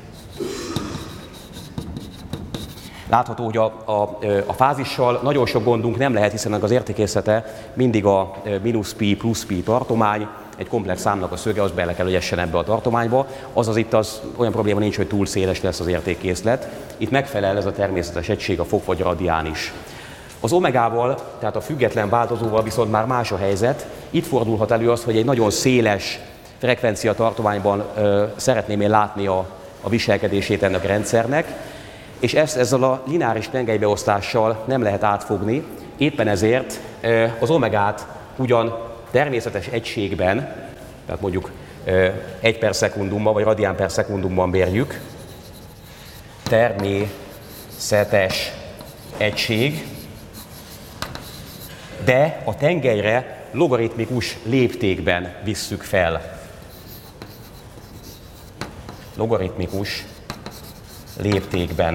Látható, hogy a fázissal nagyon sok gondunk nem lehet, hiszen az értékészlete mindig a -pi plusz pi tartomány, egy komplex számnak a szöge, az bele kell, hogy essen ebbe a tartományba, azaz itt olyan probléma nincs, hogy túl széles lesz az értékkészlet. Itt megfelel ez a természetes egység, a fok vagy radián is. Az omegával, tehát a független változóval viszont már más a helyzet. Itt fordulhat elő az, hogy egy nagyon széles frekvencia tartományban szeretném én látni a viselkedését ennek a rendszernek, és ezt ezzel a lineáris tengelybeosztással nem lehet átfogni, éppen ezért az omegát ugyan természetes egységben, tehát mondjuk 1 per szekundumban, vagy radián per szekundumban mérjük, természetes egység, de a tengelyre logaritmikus léptékben visszük fel. Logaritmikus léptékben.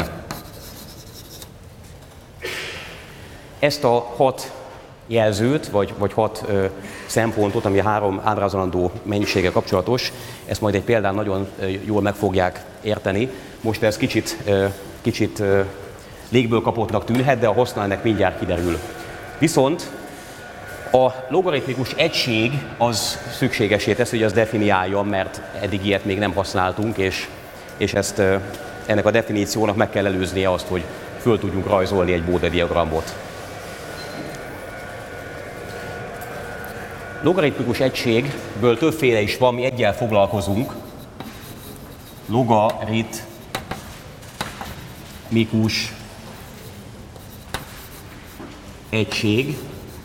Ezt a 6 jelzőt, vagy 6 szempontot, ami a 3 ábrázolandó mennyiséggel kapcsolatos, ezt majd egy példán nagyon jól meg fogják érteni. Most ez kicsit légből kapottnak tűnhet, de a haszna ennek mindjárt kiderül. Viszont a logaritmikus egység az szükségesé tesz, hogy az definiáljon, mert eddig ilyet még nem használtunk, és ennek a definíciónak meg kell előznie azt, hogy föl tudjunk rajzolni egy Bode-diagramot. Logaritmikus egységből többféle is van, mi eggyel foglalkozunk. Logaritmikus egység,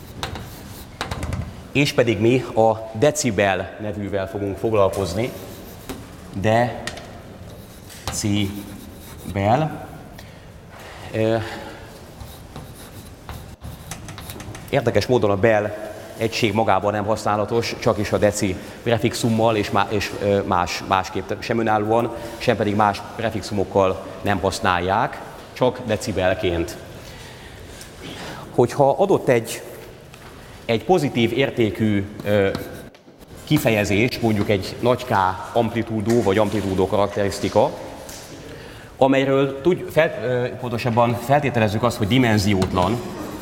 és pedig mi a decibel nevűvel fogunk foglalkozni. Decibel. Érdekes módon a bel egység magában nem használatos, csak is a deci prefixummal és másképp, sem önállóan, sem pedig más prefixumokkal nem használják, csak decibelként. Hogyha adott egy pozitív értékű kifejezés, mondjuk egy nagy K amplitúdó vagy amplitúdó karakterisztika, amelyről pontosabban feltételezzük azt, hogy dimenziótlan,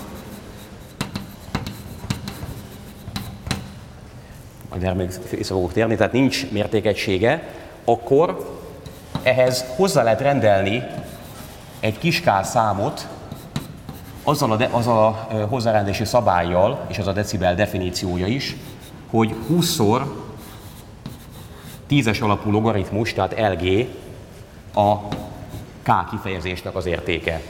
majd erre még vissza fogok térni, tehát nincs mértékegysége, akkor ehhez hozzá lehet rendelni egy kis k számot azzal a hozzárendelési szabállyal, és az a decibel definíciója is, hogy 20-szor 10-es alapú logaritmus, tehát LG a K kifejezésnek az értéke.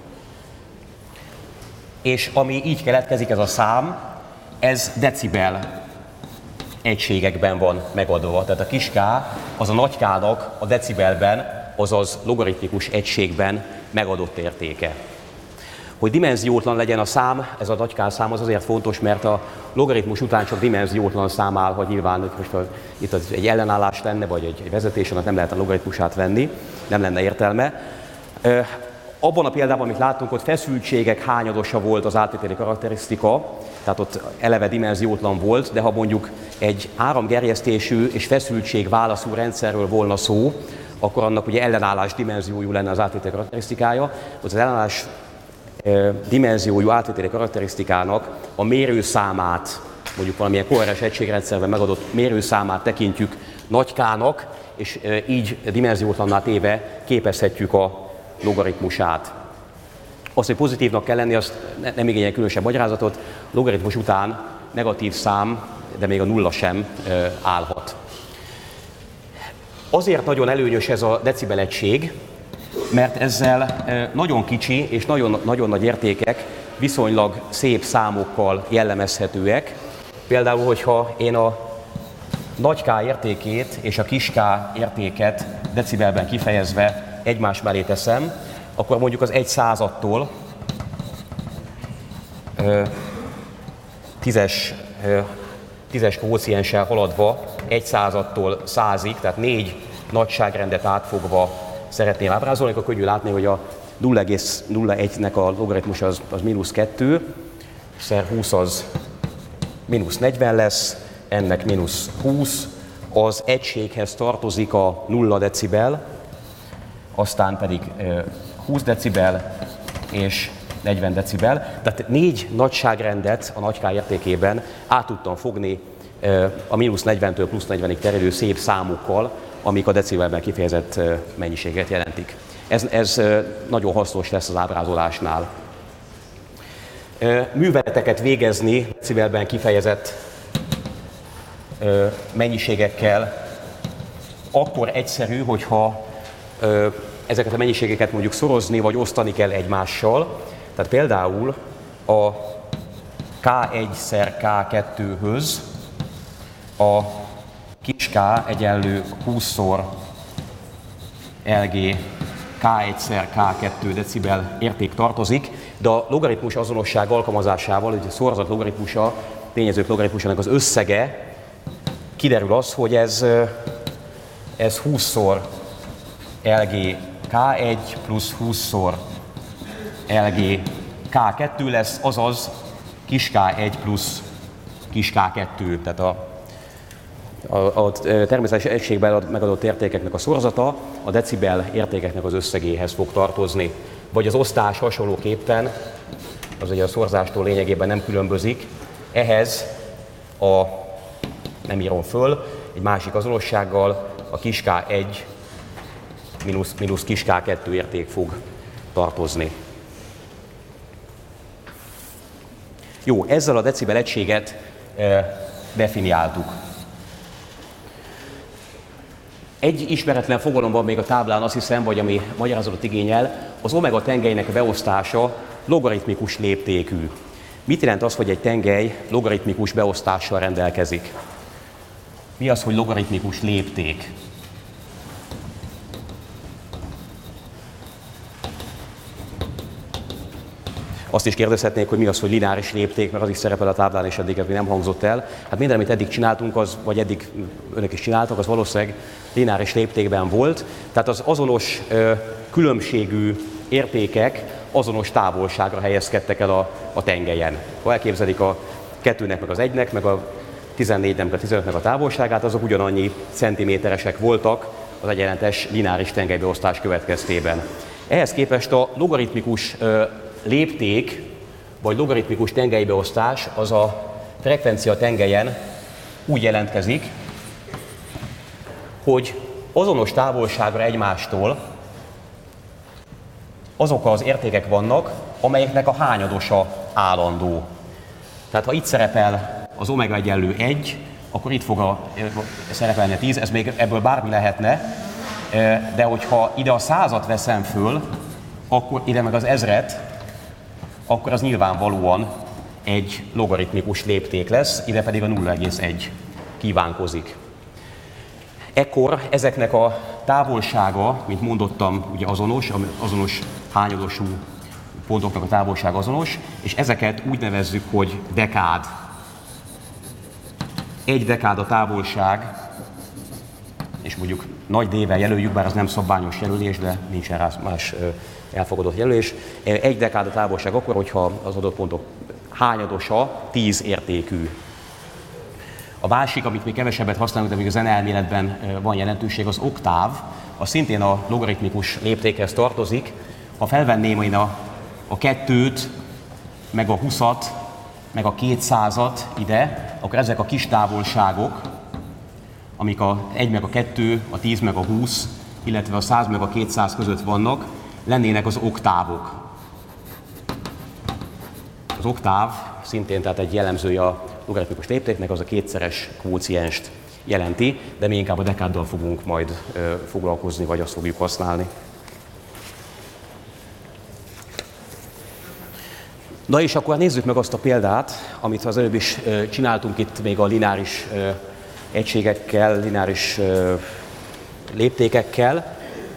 És ami így keletkezik, ez a szám, ez decibel egységekben van megadva. Tehát a kis k az a nagy k-nak a decibelben, azaz logaritmikus egységben megadott értéke. Hogy dimenziótlan legyen a szám, ez a nagy k szám az azért fontos, mert a logaritmus után csak dimenziótlan szám áll, hogy nyilván most itt egy ellenállás lenne, vagy egy vezetés, annak nem lehet a logaritmusát venni, nem lenne értelme. Abban a példában, amit láttunk, ott feszültségek hányadosa volt az áttételi karakterisztika, tehát ott eleve dimenziótlan volt, de ha mondjuk egy áramgerjesztésű és feszültség válaszú rendszerről volna szó, akkor annak ugye ellenállás dimenziójú lenne az áttételi karakterisztikája. Ott az ellenállás dimenziójú áttételi karakterisztikának a mérőszámát, mondjuk valamilyen koherens egységrendszerben megadott mérőszámát tekintjük nagy K-nak, és így dimenziótlanná téve képezhetjük a logaritmusát. Az, hogy pozitívnak kell lenni, azt nem igényel különösebb magyarázatot. Logaritmus után negatív szám, de még a nulla sem állhat. Azért nagyon előnyös ez a decibel egység, mert ezzel nagyon kicsi és nagyon nagy értékek viszonylag szép számokkal jellemezhetőek. Például, hogyha én a nagy K értékét és a kis K értéket decibelben kifejezve egymás mellé teszem, akkor mondjuk az 1/100-tól 10-es kvócienssel haladva 1/100-tól 100-ig, tehát 4 nagyságrendet átfogva szeretném ábrázolni, akkor könnyű látni, hogy a 0,01-nek a logaritmus az -2, szer 20 az -40 lesz, ennek -20, az egységhez tartozik a 0 decibel, aztán pedig 20 decibel és 40 decibel. Tehát 4 nagyságrendet a nagy K értékében át tudtam fogni a -40-től +40-ig terjedő szép számokkal, amik a decibelben kifejezett mennyiséget jelentik. Ez nagyon hasznos lesz az ábrázolásnál. Műveleteket végezni decibelben kifejezett mennyiségekkel akkor egyszerű, hogyha ezeket a mennyiségeket mondjuk szorozni vagy osztani kell egymással. Tehát például a K1-szer K2-höz a kis k egyenlő 20-szor LG K1-szer K2 decibel érték tartozik, de a logaritmus azonosság alkalmazásával, ugye a szorzat logaritmusa, tényezők logaritmusának az összege, kiderül az, hogy ez 20-szor LG K1 plusz 20-szor LG K2 lesz, azaz kis K1 plusz kis K2, tehát a természetes egységben megadott értékeknek a szorzata a decibel értékeknek az összegéhez fog tartozni. vagy az osztás hasonlóképpen, az ugye a szorzástól lényegében nem különbözik, ehhez nem írom föl, egy másik azonossággal a kis k1 mínusz kis k2 érték fog tartozni. Jó, ezzel a decibel egységet definiáltuk. Egy ismeretlen fogalom van még a táblán, azt hiszem, vagy ami magyarázatot igényel, az omega tengelynek a beosztása logaritmikus léptékű. Mit jelent az, hogy egy tengely logaritmikus beosztással rendelkezik? Mi az, hogy logaritmikus lépték? Azt is kérdezhetnék, hogy mi az, hogy lineáris lépték, mert az is szerepel a táblán, és eddig ez még nem hangzott el. Hát minden, amit eddig csináltunk, vagy eddig önök is csináltak, az valószínűleg lineáris léptékben volt. Tehát az azonos különbségű értékek azonos távolságra helyezkedtek el a tengelyen. Ha elképzelik a 2-nek, meg az 1-nek, meg a 14-nek, meg a 15-nek a távolságát, azok ugyanannyi centiméteresek voltak az egyenletes lineáris tengelybeosztás következtében. Ehhez képest a logaritmikus lépték, vagy logaritmikus tengelybeosztás az a frekvencia tengelyen úgy jelentkezik, hogy azonos távolságra egymástól azok az értékek vannak, amelyeknek a hányadosa állandó. Tehát ha itt szerepel az omega egyenlő 1, akkor itt fog szerepelni a 10, ez még ebből bármi lehetne, de hogyha ide a 100-at veszem föl, akkor ide meg az 1000-et, akkor az nyilvánvalóan egy logaritmikus lépték lesz, ide pedig a 0,1 kívánkozik. Ekkor ezeknek a távolsága, mint mondottam, ugye azonos hányadosú pontoknak a távolsága azonos, és ezeket úgy nevezzük, hogy dekád. Egy dekád a távolság, és mondjuk nagy D-vel jelöljük, bár az nem szabványos jelölés, de nincsen rá más elfogadott jelölés. Egy dekád a távolság akkor, hogyha az adott pontok hányadosa 10 értékű. A másik, amit még kevesebbet használunk, de még a zeneelméletben van jelentőség, az oktáv, az szintén a logaritmikus léptékhez tartozik. Ha felvenném én a 2-t, meg a 20-at, meg a 200-at ide, akkor ezek a kis távolságok, amik a 1 meg a 2, a 10 meg a 20, illetve a 100 meg a 200 között vannak, lennének az oktávok. Az oktáv szintén tehát egy jellemzője a logaritmikus léptéknek, az a kétszeres kvócienst jelenti, de mi inkább a dekáddal fogunk majd foglalkozni, vagy azt fogjuk használni. Na és akkor nézzük meg azt a példát, amit az előbb is csináltunk itt még a lineáris egységekkel, lineáris léptékekkel.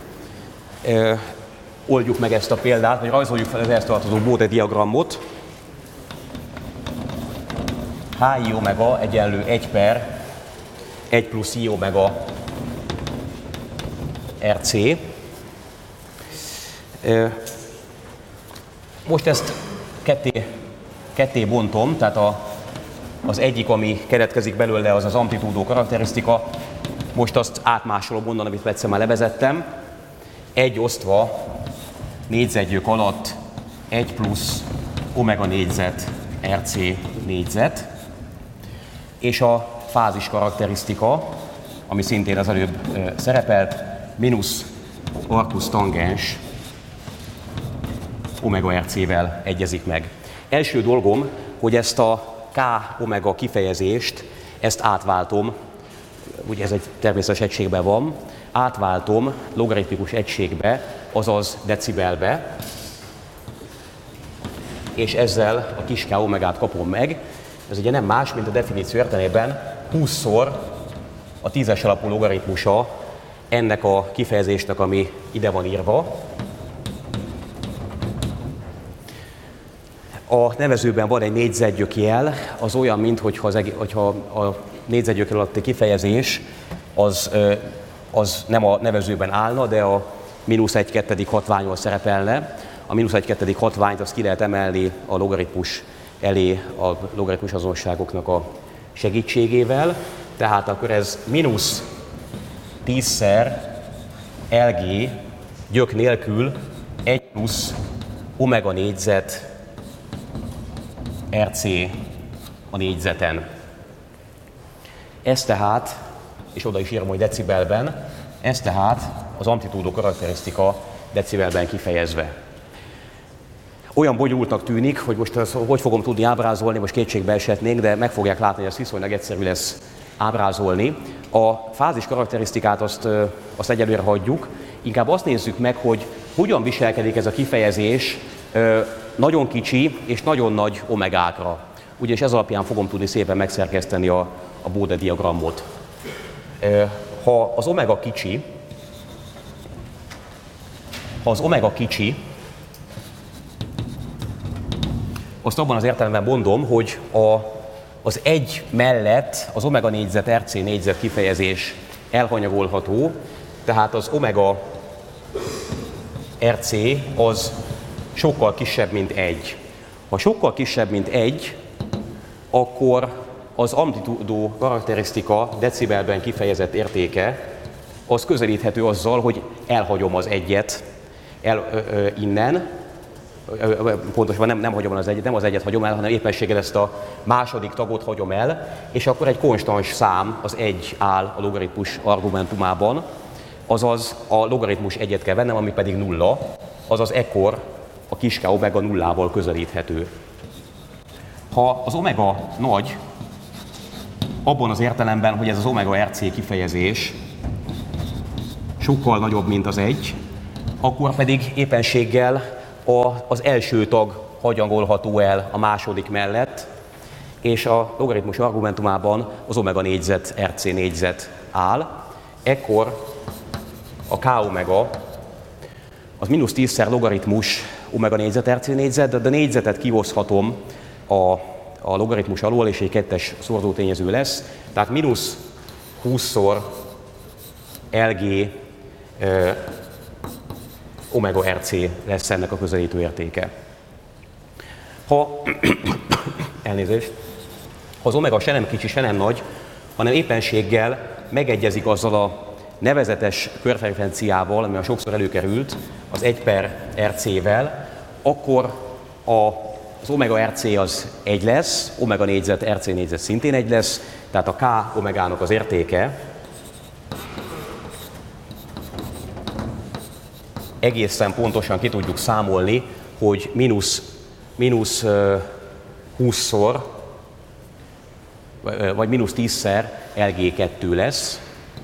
Oldjuk meg ezt a példát, vagy rajzoljuk fel az ehhez tartozó Bode diagramot. HI omega egyenlő 1 per 1 plusz I omega RC. Most ezt ketté bontom, tehát az egyik, ami keletkezik belőle, az az amplitúdó karakterisztika. Most azt átmásolom onnan, amit egyszer már levezettem. 1 osztva négyzetgyök alatt 1 plusz omega négyzet RC négyzet, és a fázis karakterisztika, ami szintén az előbb szerepelt, mínusz arcus tangens omega RC-vel egyezik meg. Első dolgom, hogy ezt a K omega kifejezést, ezt átváltom, ugye ez egy természetes egységben van, átváltom logaritmikus egységbe, azaz decibelbe, és ezzel a kis k omegát kapom meg. Ez ugye nem más, mint a definíció értelmében 20-szor a 10-es alapú logaritmusa ennek a kifejezésnek, ami ide van írva. A nevezőben van egy négyzetgyök jel, az olyan, mintha a négyzetgyök alatti kifejezés az nem a nevezőben állna, de a -1/2 hatványon szerepelne. A -1/2 hatványt azt ki lehet emelni a logaritmus elé a logaritmus azonosságoknak a segítségével. Tehát akkor ez -10-szer LG gyök nélkül 1 plusz omega négyzet RC a négyzeten. Ez tehát, és oda is írom, hogy decibelben, ez tehát az amplitúdó karakterisztika decibelben kifejezve. Olyan bonyolultnak tűnik, hogy most hogy fogom tudni ábrázolni, most kétségbe eshetnénk, de meg fogják látni, hogy ez viszonylag egyszerű lesz ábrázolni. A fázis karakterisztikát azt egyelőre hagyjuk, inkább azt nézzük meg, hogy hogyan viselkedik ez a kifejezés nagyon kicsi és nagyon nagy omegákra. Ugyanis ez alapján fogom tudni szépen megszerkeszteni a Bode diagramot. Ha az omega kicsi, azt abban az értelemben mondom, hogy az egy mellett az omega négyzet RC négyzet kifejezés elhanyagolható, tehát az omega RC az sokkal kisebb, mint 1. Ha sokkal kisebb, mint 1, akkor az amplitúdó karakterisztika decibelben kifejezett értéke az közelíthető azzal, hogy elhagyom az egyet innen, pontosabban nem hagyom el az egyet, nem az egyet hagyom el, hanem éppenséggel ezt a második tagot hagyom el, és akkor egy konstans szám, az 1 áll a logaritmus argumentumában, azaz a logaritmus 1-et kell vennem, ami pedig 0, azaz ekkor a kis k omega nullával közelíthető. Ha az omega nagy, abban az értelemben, hogy ez az omega RC kifejezés sokkal nagyobb, mint az 1, akkor pedig éppenséggel az első tag hanyagolható el a második mellett, és a logaritmus argumentumában az omega négyzet RC négyzet áll. Ekkor a k omega az mínusz 10-szer logaritmus omega négyzet RC négyzet, de a négyzetet kihozhatom a logaritmus alól, és egy kettes szorzótényező lesz. Tehát mínusz 20-szor LG omega RC lesz ennek a közelítő értéke. Ha az omega se nem kicsi, se nem nagy, hanem éppenséggel megegyezik azzal a nevezetes körfrekvenciával, ami a sokszor előkerült, az 1/RC-vel, akkor az omega RC az 1 lesz, omega négyzet RC négyzet szintén 1 lesz, tehát a K omegának az értéke egészen pontosan ki tudjuk számolni, hogy mínusz 20-szor, vagy mínusz 10-szer LG2 lesz.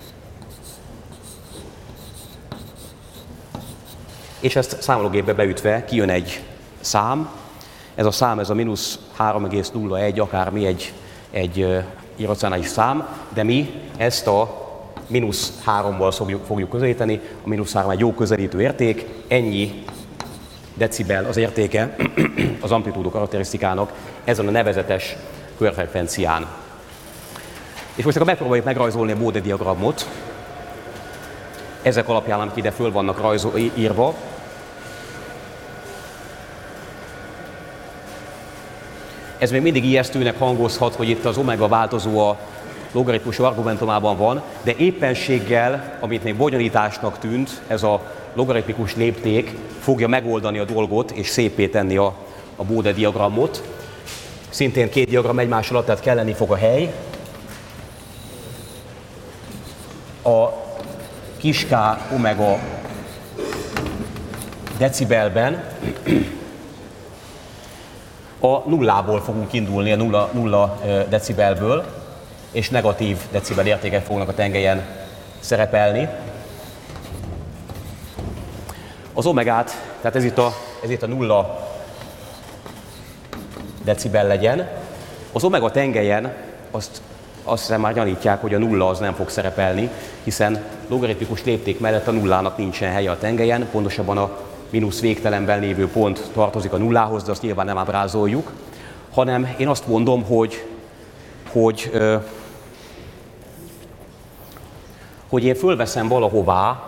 És ezt számológépbe beütve kijön egy szám. Ez a szám, ez a mínusz 3,01, akármi egy irracionális szám, de mi ezt a mínusz 3-val fogjuk közelíteni. A mínusz 3 egy jó közelítő érték, ennyi decibel az értéke az amplitúdó karakterisztikának ezen a nevezetes körfrekvencián. És most akkor megpróbáljuk megrajzolni a Bode diagramot. Ezek alapján, amik ide föl vannak írva. Ez még mindig ijesztőnek hangozhat, hogy itt az omega változó a logaritmus argumentumában van, de éppenséggel, amit még bonyolításnak tűnt, ez a logaritmikus lépték fogja megoldani a dolgot és szépé tenni a Bode diagramot. Szintén két diagram egymás alatt, tehát kelleni fog a hely. A kis k omega decibelben a nullából fogunk indulni, a nulla decibelből, és negatív decibel értékek fognak a tengelyen szerepelni. Az omegát, tehát ez itt a 0 decibel legyen. Az omega tengelyen azt hiszem már gyanítják, hogy a nulla az nem fog szerepelni, hiszen logaritmikus lépték mellett a nullának nincsen helye a tengelyen, pontosabban a mínusz végtelenben lévő pont tartozik a nullához, de azt nyilván nem ábrázoljuk, hanem én azt mondom, hogy én fölveszem valahová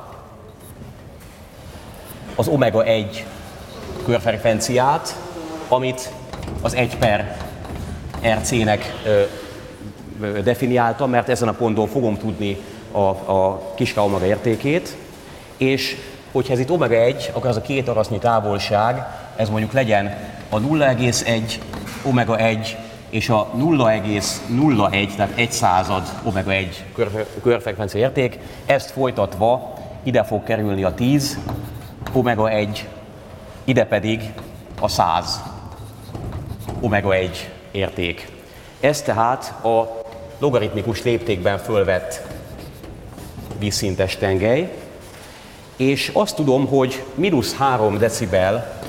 az omega 1 körfrekvenciát, amit az 1/RC-nek definiáltam, mert ezen a ponton fogom tudni a kis k omega értékét, és hogyha ez itt omega 1, akkor az a két arasznyi távolság, ez mondjuk legyen a 0,1 omega 1 és a 0,01, tehát 1/100 omega 1 körfrekvencia érték. Ezt folytatva ide fog kerülni a 10 omega 1, ide pedig a 100 omega 1 érték. Ez tehát a logaritmikus léptékben fölvett vízszintes tengely, és azt tudom, hogy -3 decibel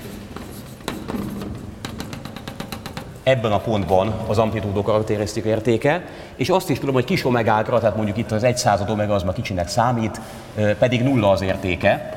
ebben a pontban az amplitúdó karakterisztika értéke, és azt is tudom, hogy kis omegákra, tehát mondjuk itt az 1/100 omega az már kicsinek számít, pedig 0 az értéke.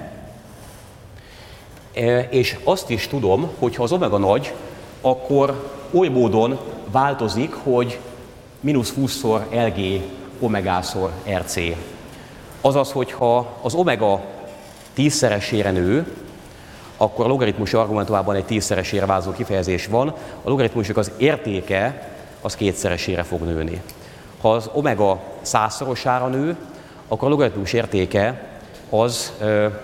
És azt is tudom, hogy ha az omega nagy, akkor oly módon változik, hogy -20-szor Lg omegaszor Rc. Azaz, hogyha az omega 10-szeresére nő, akkor a logaritmus argumentumában egy 10-szeresére változó kifejezés van, a logaritmusnak az értéke az 2-szeresére fog nőni. Ha az omega 100-szorosára nő, akkor a logaritmus értéke az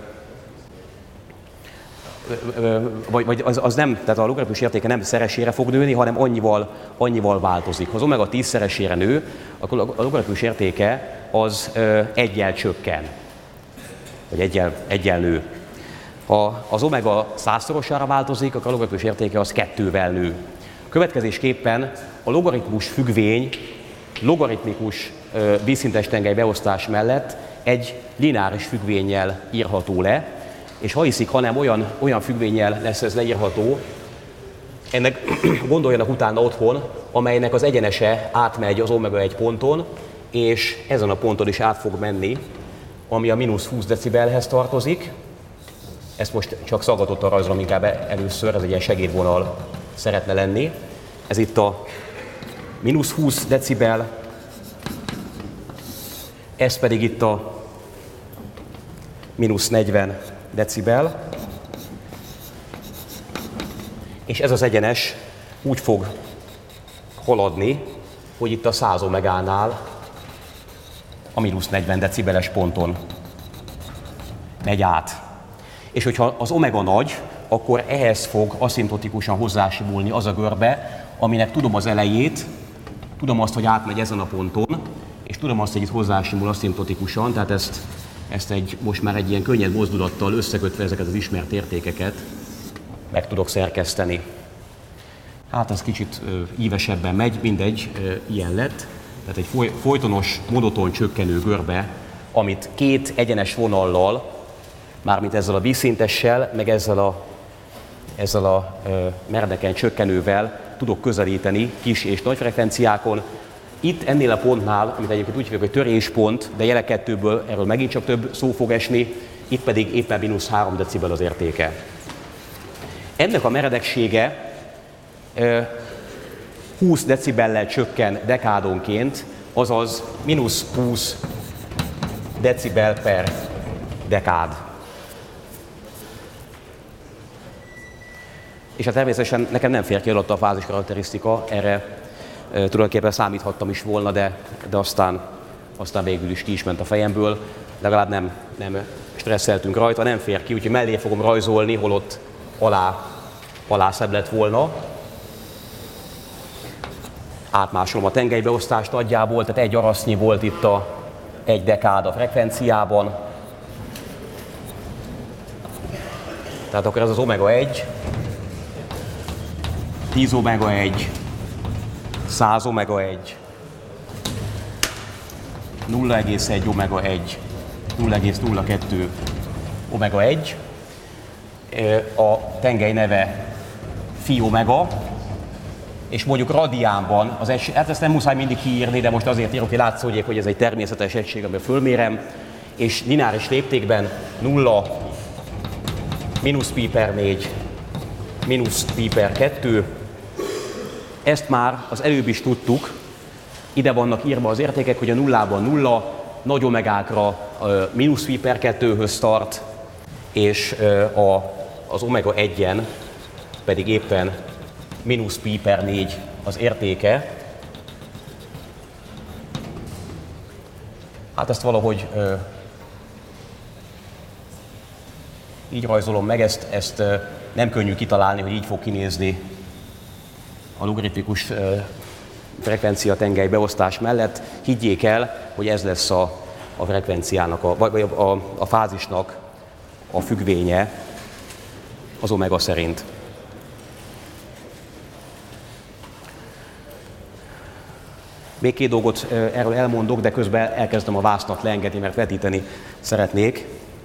az nem, tehát a logaritmus értéke nem szeresére fog nőni, hanem annyival változik. Ha az omega 10-szeresére nő, akkor a logaritmus értéke az egyel csökken, vagy egyel nő. Ha az omega 100-szorosára változik, akkor a logaritmus értéke az 2-vel nő. Következésképpen a logaritmus függvény logaritmikus vízszintes tengely beosztás mellett egy lineáris függvénnyel írható le, és ha hiszik, hanem olyan függvénnyel lesz ez leírható, ennek gondoljanak utána otthon, amelynek az egyenese átmegy az omega 1 ponton, és ezen a ponton is át fog menni, ami a -20 decibelhez tartozik. Ezt most csak szaggatottan rajzolom inkább először, ez egy ilyen segédvonal szeretne lenni. Ez itt a -20 decibel, ez pedig itt a -40 decibel, és ez az egyenes úgy fog haladni, hogy itt a 100 omegánál a -40 decibeles ponton megy át. És hogyha az omega nagy, akkor ehhez fog aszimптotikusan hozzásimulni az a görbe, aminek tudom az elejét, tudom azt, hogy átmegy ezen a ponton, és tudom azt, hogy itt hozzásimul aszimптotikusan, tehát ezt most már egy ilyen könnyed mozdulattal összekötve ezeket az ismert értékeket meg tudok szerkeszteni. Hát ez kicsit ívesebben megy, mindegy, ilyen lett. Tehát egy folytonos, monoton csökkenő görbe, amit két egyenes vonallal, mármint ezzel a vízszintessel, meg ezzel a meredeken csökkenővel tudok közelíteni kis és nagy frekvenciákon. Itt ennél a pontnál, amit egyébként úgy hívjuk, hogy töréspont, de jele 2-ből erről megint csak több szó fog esni, itt pedig éppen -3 decibel az értéke. Ennek a meredeksége 20 decibellel csökken dekádonként, azaz -20 decibel per dekád. És hát természetesen nekem nem fér ki alatta a fázis karakterisztika, erre tulajdonképpen számíthattam is volna, de aztán végül is ki is ment a fejemből, legalább nem stresszeltünk rajta, nem fér ki, úgyhogy mellé fogom rajzolni, holott alá szebb lett volna. Átmásolom a tengelybeosztást nagyjából, tehát egy arasznyi volt itt egy dekád a frekvenciában. Tehát akkor ez az omega 1, 10 omega 1, 100 omega 1, 0,1 omega 1, 0,02 omega 1. A tengely neve phi omega, és mondjuk radiánban, hát ezt nem muszáj mindig kiírni, de most azért írok, hogy látszódjék, hogy ez egy természetes egység, amiben fölmérem, és lineáris léptékben 0, -pi/4, -pi/2. Ezt már az előbb is tudtuk, ide vannak írva az értékek, hogy a nullában 0, nagy omegákra -pi/2-höz tart, és az omega 1-en pedig éppen -pi/4 az értéke. Hát ezt valahogy így rajzolom meg, ezt nem könnyű kitalálni, hogy így fog kinézni a logaritmikus frekvencia tengely beosztás mellett. Higgyék el, hogy ez lesz a frekvenciának, vagy a fázisnak a függvénye az omega szerint. Még két dolgot erről elmondok, de közben elkezdem a vásznat leengedni, mert vetíteni szeretnék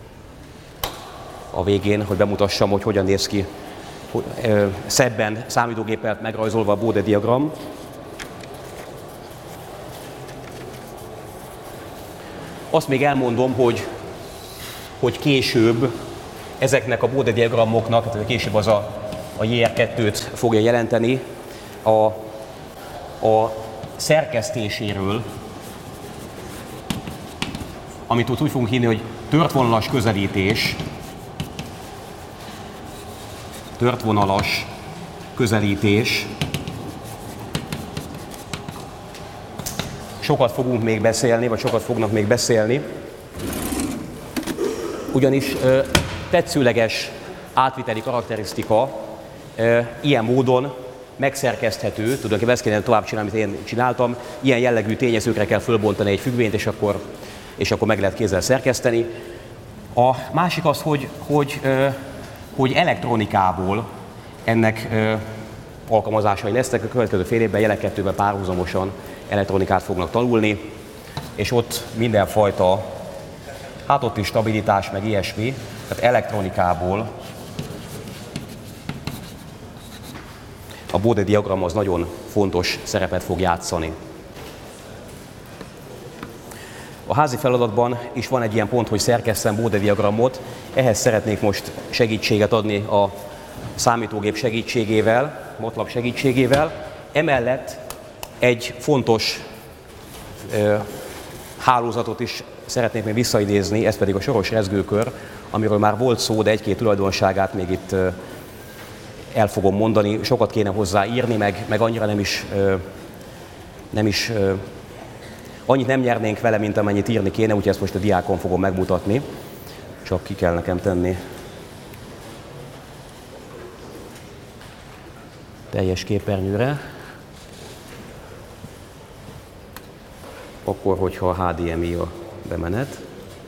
a végén, hogy bemutassam, hogy hogyan néz ki szebben számítógéppel megrajzolva a Bode diagram. Azt még elmondom, hogy később ezeknek a Bode diagramoknak, tehát később az a JR2-t fogja jelenteni, a szerkesztéséről, amit úgy fogunk hívni, hogy törtvonalas közelítés, sokat fogunk még beszélni, vagy sokat fognak még beszélni, ugyanis tetszőleges átviteli karakterisztika ilyen módon megszerkeszthető, tulajdonképpen ezt kéne tovább csinálni, amit én csináltam, ilyen jellegű tényezőkre kell fölbontani egy függvényt, és akkor meg lehet kézzel szerkeszteni. A másik az, hogy elektronikából ennek alkalmazásai lesznek, a következő fél évben Jelek 2-ben párhuzamosan elektronikát fognak tanulni, és ott mindenfajta, hát ott is stabilitás, meg ilyesmi, tehát elektronikából a Bode diagram az nagyon fontos szerepet fog játszani. A házi feladatban is van egy ilyen pont, hogy szerkesszem Bode diagramot, ehhez szeretnék most segítséget adni a számítógép segítségével, MATLAB segítségével. Emellett egy fontos hálózatot is szeretnék még visszaidézni, ez pedig a soros rezgőkör, amiről már volt szó, de egy-két tulajdonságát még itt el fogom mondani. Sokat kéne hozzá írni, meg annyira annyit nem nyernénk vele, mint amennyit írni kéne, úgyhogy ezt most a diákon fogom megmutatni. Csak ki kell nekem tenni teljes képernyőre. Akkor, hogyha a HDMI a bemenet.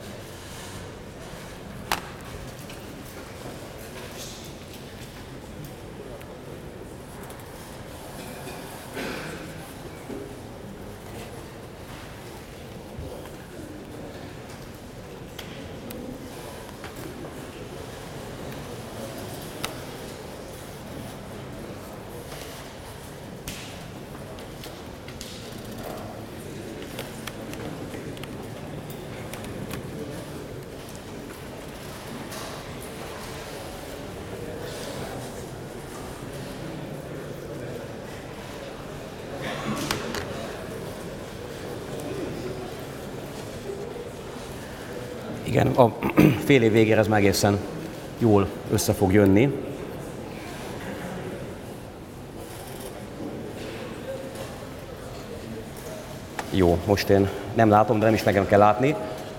Igen, a fél év végére ez már egészen jól össze fog jönni. Jó, most én nem látom, de nem is nekem kell látni.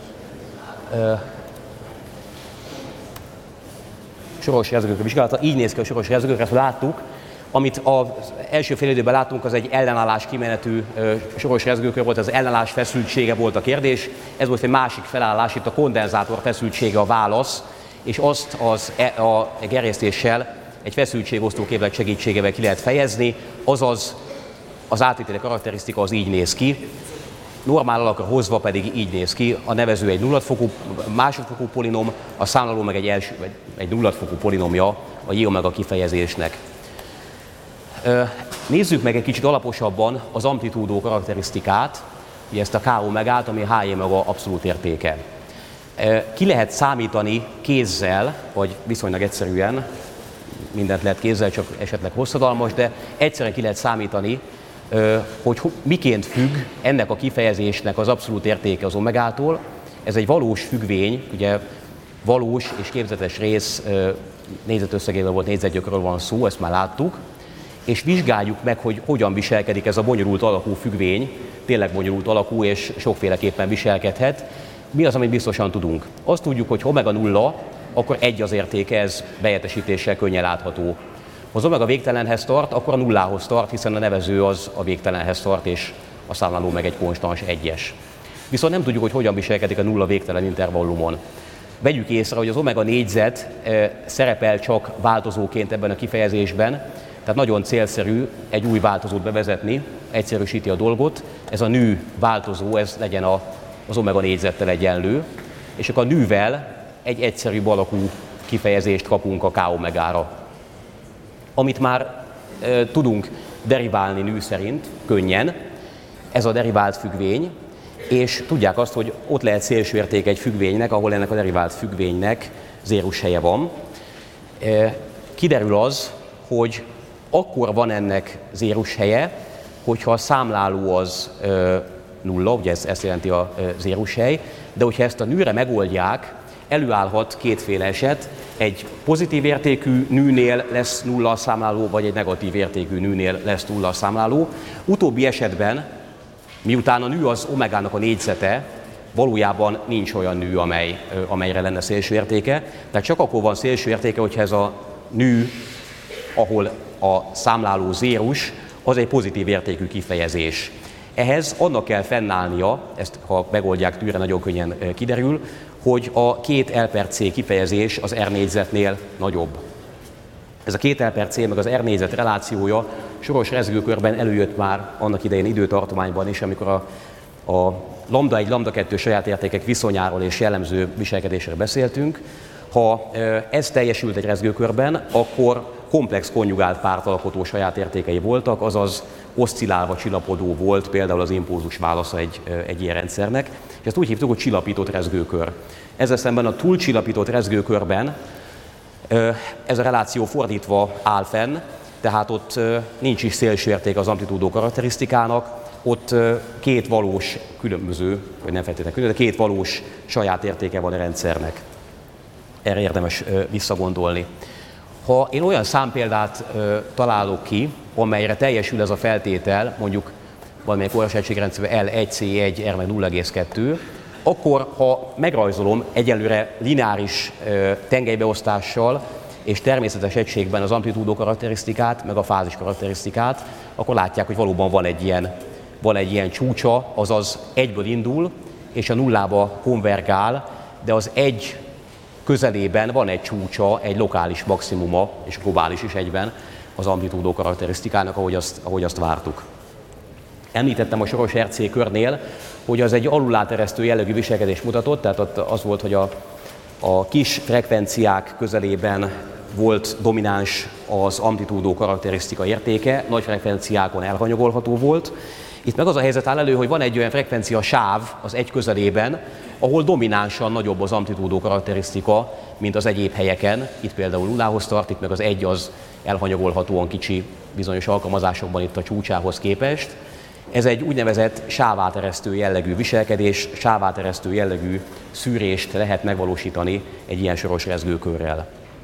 Soros rezgőkör vizsgálata, így néz ki a soros rezgőkör, ezt láttuk. Amit az első fél időben láttunk, az egy ellenállás kimenetű soros rezgőkör volt, az ellenállás feszültsége volt a kérdés. Ez volt egy másik felállás, itt a kondenzátor feszültsége a válasz, és azt a gerjesztéssel egy feszültségosztó képlet segítségével ki lehet fejezni, azaz az átviteli karakterisztika az így néz ki. Normál alakra hozva pedig így néz ki, a nevező egy nulladfokú, másodfokú polinom, a számláló meg egy nulladfokú polinomja a J-omega kifejezésnek. Nézzük meg egy kicsit alaposabban az amplitúdó karakterisztikát, ugye ezt a K-omegát, ami a H-omega abszolút értéke. Ki lehet számítani kézzel, vagy viszonylag egyszerűen, mindent lehet kézzel, csak esetleg hosszadalmas, de egyszerűen ki lehet számítani, hogy miként függ ennek a kifejezésnek az abszolút értéke az omegától. Ez egy valós függvény, ugye valós és képzetes rész négyzetösszegéről volt, négyzetgyökről van szó, ezt már láttuk, és vizsgáljuk meg, hogy hogyan viselkedik ez a bonyolult alakú függvény, tényleg bonyolult alakú és sokféleképpen viselkedhet. Mi az, amit biztosan tudunk? Azt tudjuk, hogy omega 0 akkor 1 az értéke, ez beértesítéssel könnyen látható. Ha az omega végtelenhez tart, akkor a nullához tart, hiszen a nevező az a végtelenhez tart, és a számláló meg egy konstans 1-es. Viszont nem tudjuk, hogy hogyan viselkedik a nulla végtelen intervallumon. Vegyük észre, hogy az omega négyzet szerepel csak változóként ebben a kifejezésben, tehát nagyon célszerű egy új változót bevezetni, egyszerűsíti a dolgot. Ez a nő változó, ez legyen az omega négyzettel egyenlő, és akkor a nővel egy egyszerűbb alakú kifejezést kapunk a k omegára. Amit már tudunk deriválni nő szerint könnyen, ez a derivált függvény, és tudják azt, hogy ott lehet szélsőérték egy függvénynek, ahol ennek a derivált függvénynek zérus helye van. Kiderül az, hogy akkor van ennek zérus helye, hogyha a számláló az nulla, ugye ezt jelenti a zérus hely, de hogyha ezt a nőre megoldják, előállhat kétféle eset, egy pozitív értékű nőnél lesz nulla a számláló, vagy egy negatív értékű nőnél lesz nulla a számláló. Utóbbi esetben, miután a nő az omegának a négyzete, valójában nincs olyan nő, amelyre lenne szélsőértéke. Tehát csak akkor van szélsőértéke, hogyha ez a nő, ahol a számláló zérus, az egy pozitív értékű kifejezés. Ehhez annak kell fennállnia, ezt ha megoldják tűre, nagyon könnyen kiderül, hogy a 2L/C kifejezés az R négyzetnél nagyobb. Ez a 2L/C meg az R négyzet relációja soros rezgőkörben előjött már annak idején időtartományban is, amikor a lambda 1, lambda 2 saját értékek viszonyáról és jellemző viselkedésről beszéltünk. Ha ez teljesült egy rezgőkörben, akkor komplex konjugált pártalkotó saját értékei voltak, azaz oszcillálva csillapodó volt például az impulzus válasza egy ilyen rendszernek, és ezt úgy hívtuk, hogy csillapított rezgőkör. Ezzel szemben a túlcsillapított rezgőkörben ez a reláció fordítva áll fenn, tehát ott nincs is szélsőérték az amplitúdó karakterisztikának, ott két valós különböző, vagy nem feltétlenül különböző, de két valós saját értéke van a rendszernek. Erre érdemes visszagondolni. Ha én olyan számpéldát találok ki, amelyre teljesül ez a feltétel, mondjuk valamelyik orrasegységrendszerben L1C1, R meg 0,2, akkor ha megrajzolom egyelőre lineáris tengelybeosztással és természetes egységben az amplitúdó karakterisztikát, meg a fázis karakterisztikát, akkor látják, hogy valóban van egy ilyen csúcsa, azaz 1-ből indul, és a nullába konvergál, de az 1 közelében van egy csúcsa, egy lokális maximuma, és globális is egyben az amplitúdó karakterisztikának, ahogy azt vártuk. Említettem a soros RC körnél, hogy az egy alulláteresztő jellegű viselkedést mutatott, tehát ott az volt, hogy a kis frekvenciák közelében volt domináns az amplitúdó karakterisztika értéke, nagy frekvenciákon elhanyagolható volt. Itt meg az a helyzet áll elő, hogy van egy olyan frekvencia sáv az 1 közelében, ahol dominánsan nagyobb az amplitúdó karakterisztika, mint az egyéb helyeken. Itt például nullához tart, itt meg az 1 az elhanyagolhatóan kicsi bizonyos alkalmazásokban itt a csúcsához képest. Ez egy úgynevezett sáváteresztő jellegű viselkedés, sáváteresztő jellegű szűrést lehet megvalósítani egy ilyen soros rezgőkörrel.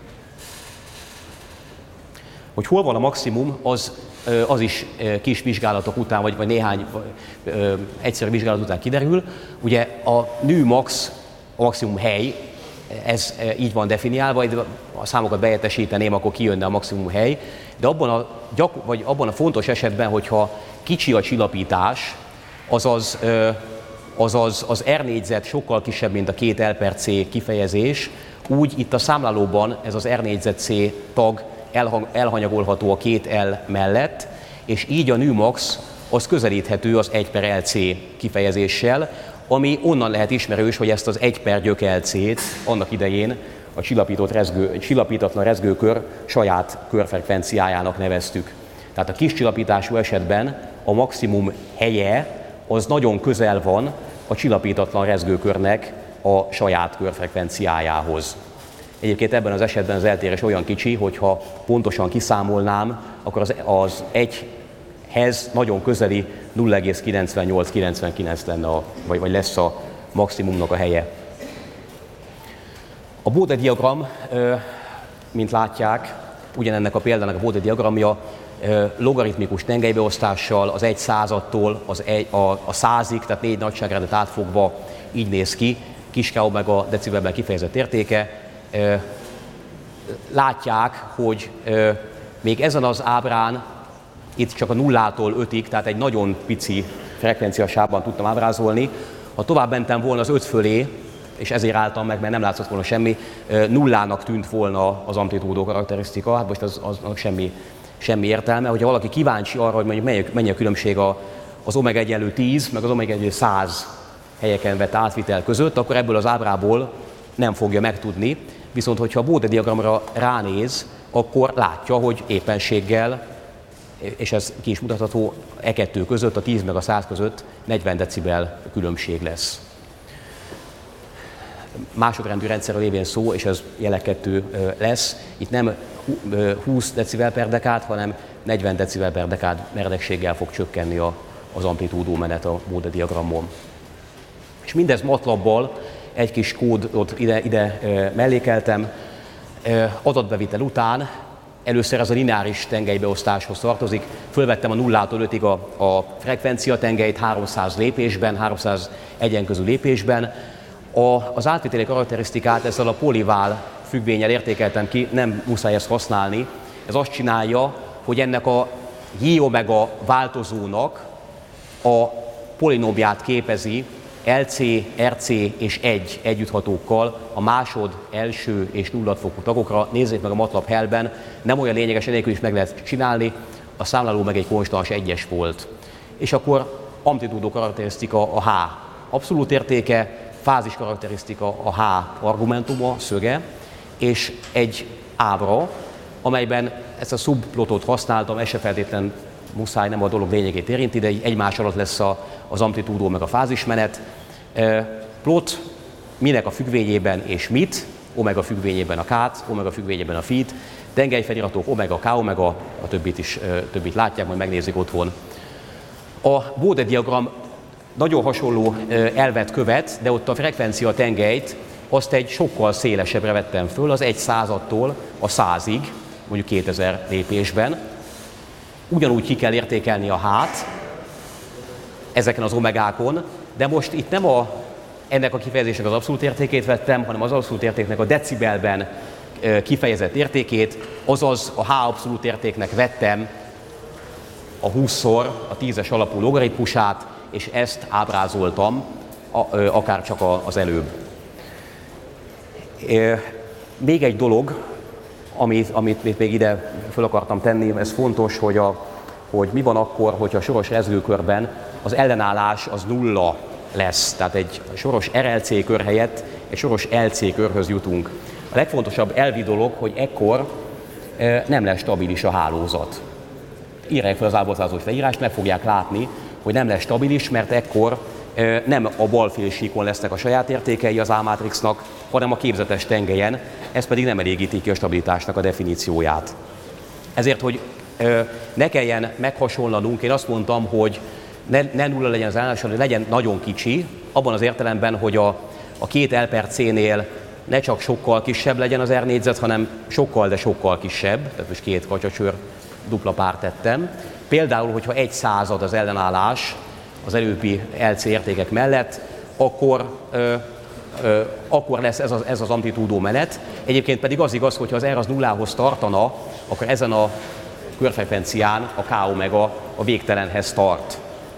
Hogy hol van a maximum, az is kis vizsgálatok után, vagy néhány egyszerű vizsgálat után kiderül. Ugye a nő max, a maximum hely, ez így van definiálva, a számokat beértesíteném, akkor kijönne a maximum hely, de abban a fontos esetben, hogyha kicsi a csillapítás, azaz az R négyzet sokkal kisebb, mint a 2L/C kifejezés, úgy itt a számlálóban ez az R négyzet C tag elhanyagolható a 2L mellett, és így a nőmax az közelíthető az 1/LC kifejezéssel, ami onnan lehet ismerős, hogy ezt az 1/GC-t annak idején a csillapítatlan rezgőkör saját körfrekvenciájának neveztük. Tehát a kis csillapítású esetben a maximum helye az nagyon közel van a csillapítatlan rezgőkörnek a saját körfrekvenciájához. Egyébként ebben az esetben az eltérés olyan kicsi, hogyha pontosan kiszámolnám, akkor az 1-hez nagyon közeli 0,9899 lenne, vagy lesz a maximumnak a helye. A Bode diagram, mint látják, ugyanennek a példának a Bode diagramja logaritmikus tengelybeosztással az 1/100-tól a 100-ig, tehát 4 nagyságrendet átfogva így néz ki, kis k omega decibelben kifejezett értéke. Látják, hogy még ezen az ábrán itt csak a 0-tól 5-ig, tehát egy nagyon pici frekvenciasávban tudtam ábrázolni. Ha tovább mentem volna az 5 fölé, és ezért álltam meg, mert nem látszott volna semmi, 0-nak tűnt volna az amplitúdó karakterisztika, hát most aznak semmi értelme. Hogyha valaki kíváncsi arra, hogy mondjuk mennyi a különbség az omega egyenlő 10, meg az omega egyenlő 100 helyeken vett átvitel között, akkor ebből az ábrából nem fogja megtudni. Viszont, hogyha a Bode diagramra ránéz, akkor látja, hogy éppenséggel, és ez ki is mutatható, e kettő között, a 10 meg a 100 között 40 decibel különbség lesz. Másodrendű rendszerről lévén szó, és ez jelleg 2 lesz. Itt nem 20 decibel per dekád, hanem 40 decibel per dekád meredekséggel fog csökkenni az amplitúdó menet a Bode diagramon. És mindez MATLAB-bal egy kis kódot ide mellékeltem. Adatbevitel után először ez a lineáris tengelybeosztáshoz tartozik. Fölvettem a 0-tól 5-ig a frekvencia tengelyt 300 lépésben, 300 egyenkezű lépésben. Az átviteli karakterisztikát ezzel a polivál függvénnyel értékeltem ki, nem muszáj ezt használni. Ez azt csinálja, hogy ennek a J-omega változónak a polinómiát képezi LC, RC és 1 együtthatókkal a másod, első és nulladfokú tagokra. Nézzék meg a MATLAB Hellben, nem olyan lényeges, enélkül is meg lehet csinálni, a számláló meg egy konstans 1-es volt. És akkor amplitúdó karakterisztika a H abszolút értéke, fázis karakterisztika a H argumentuma, szöge, és egy ábra, amelyben ezt a subplotot használtam, ez se feltétlen muszáj, nem a dolog lényegét érinti, de egymás alatt lesz az amplitúdó meg a fázismenet. Plot minek a függvényében és mit, omega függvényében a K-t, omega függvényében a phi-t, tengelyfeliratok, omega, K, omega, a többit látják, majd megnézik otthon. A Bode diagram nagyon hasonló elvet követ, de ott a frekvencia tengelyt azt egy sokkal szélesebbre vettem föl, az 1/100-tól a 100-ig, mondjuk 2000 lépésben. Ugyanúgy ki kell értékelni a H-t ezeken az omegákon, de most itt nem ennek a kifejezésnek az abszolút értékét vettem, hanem az abszolút értéknek a decibelben kifejezett értékét, azaz a H abszolút értéknek vettem a 20-szor a 10-es alapú logaritmusát, és ezt ábrázoltam, akár csak az előbb. Még egy dolog, amit még ide föl akartam tenni, ez fontos, hogy mi van akkor, hogyha a soros rezgőkörben az ellenállás az 0 lesz. Tehát egy soros RLC kör helyett egy soros LC körhöz jutunk. A legfontosabb elvi dolog, hogy ekkor nem lesz stabilis a hálózat. Írják fel az ábrázolás leírást, meg fogják látni, hogy nem lesz stabilis, mert ekkor nem a balfélsíkon lesznek a saját értékei az A-mátrixnak, hanem a képzetes tengelyen, ez pedig nem elégíti ki a stabilitásnak a definícióját. Ezért, hogy ne kelljen meghasonlanunk, én azt mondtam, hogy ne 0 legyen az ellenállás, hanem legyen nagyon kicsi, abban az értelemben, hogy a 2 L per C-nél ne csak sokkal kisebb legyen az R négyzet, hanem sokkal, de sokkal kisebb, tehát most 2 kacsacsőr dupla párt tettem. Például, hogyha 1/100 az ellenállás az előbbi LC értékek mellett, akkor lesz ez az amplitúdó menet. Egyébként pedig az igaz, hogyha az R az 0-hoz tartana, akkor ezen a körfrekvencián a K omega a végtelenhez tart.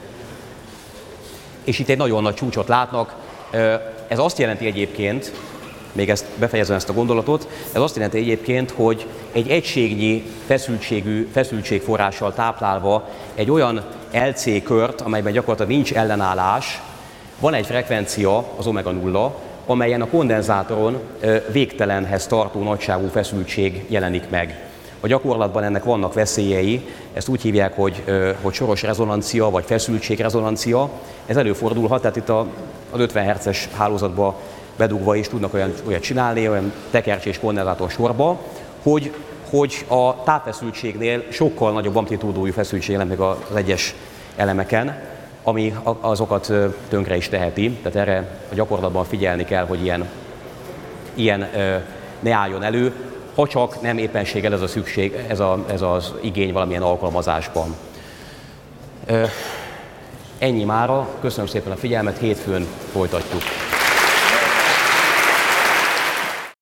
És itt egy nagyon nagy csúcsot látnak. Ez azt jelenti egyébként, még befejezem ezt a gondolatot, ez azt jelenti egyébként, hogy egy egységnyi feszültségforrással táplálva egy olyan LC kört, amelyben gyakorlatilag nincs ellenállás, van egy frekvencia, az omega 0, amelyen a kondenzátoron végtelenhez tartó nagyságú feszültség jelenik meg. A gyakorlatban ennek vannak veszélyei, ezt úgy hívják, hogy soros rezonancia vagy feszültségrezonancia. Ez előfordulhat, tehát itt az 50 Hz-es hálózatba bedugva is tudnak olyat csinálni, olyan tekercs és kondenzátor sorba, hogy a távfeszültségnél sokkal nagyobb amplitúdójú feszültség jelenik meg az egyes elemeken, ami azokat tönkre is teheti. Tehát erre a gyakorlatban figyelni kell, hogy ilyen ne álljon elő, ha csak nem éppenséggel ez a szükség, ez az igény valamilyen alkalmazásban. Ennyi mára, köszönöm szépen a figyelmet, hétfőn folytatjuk.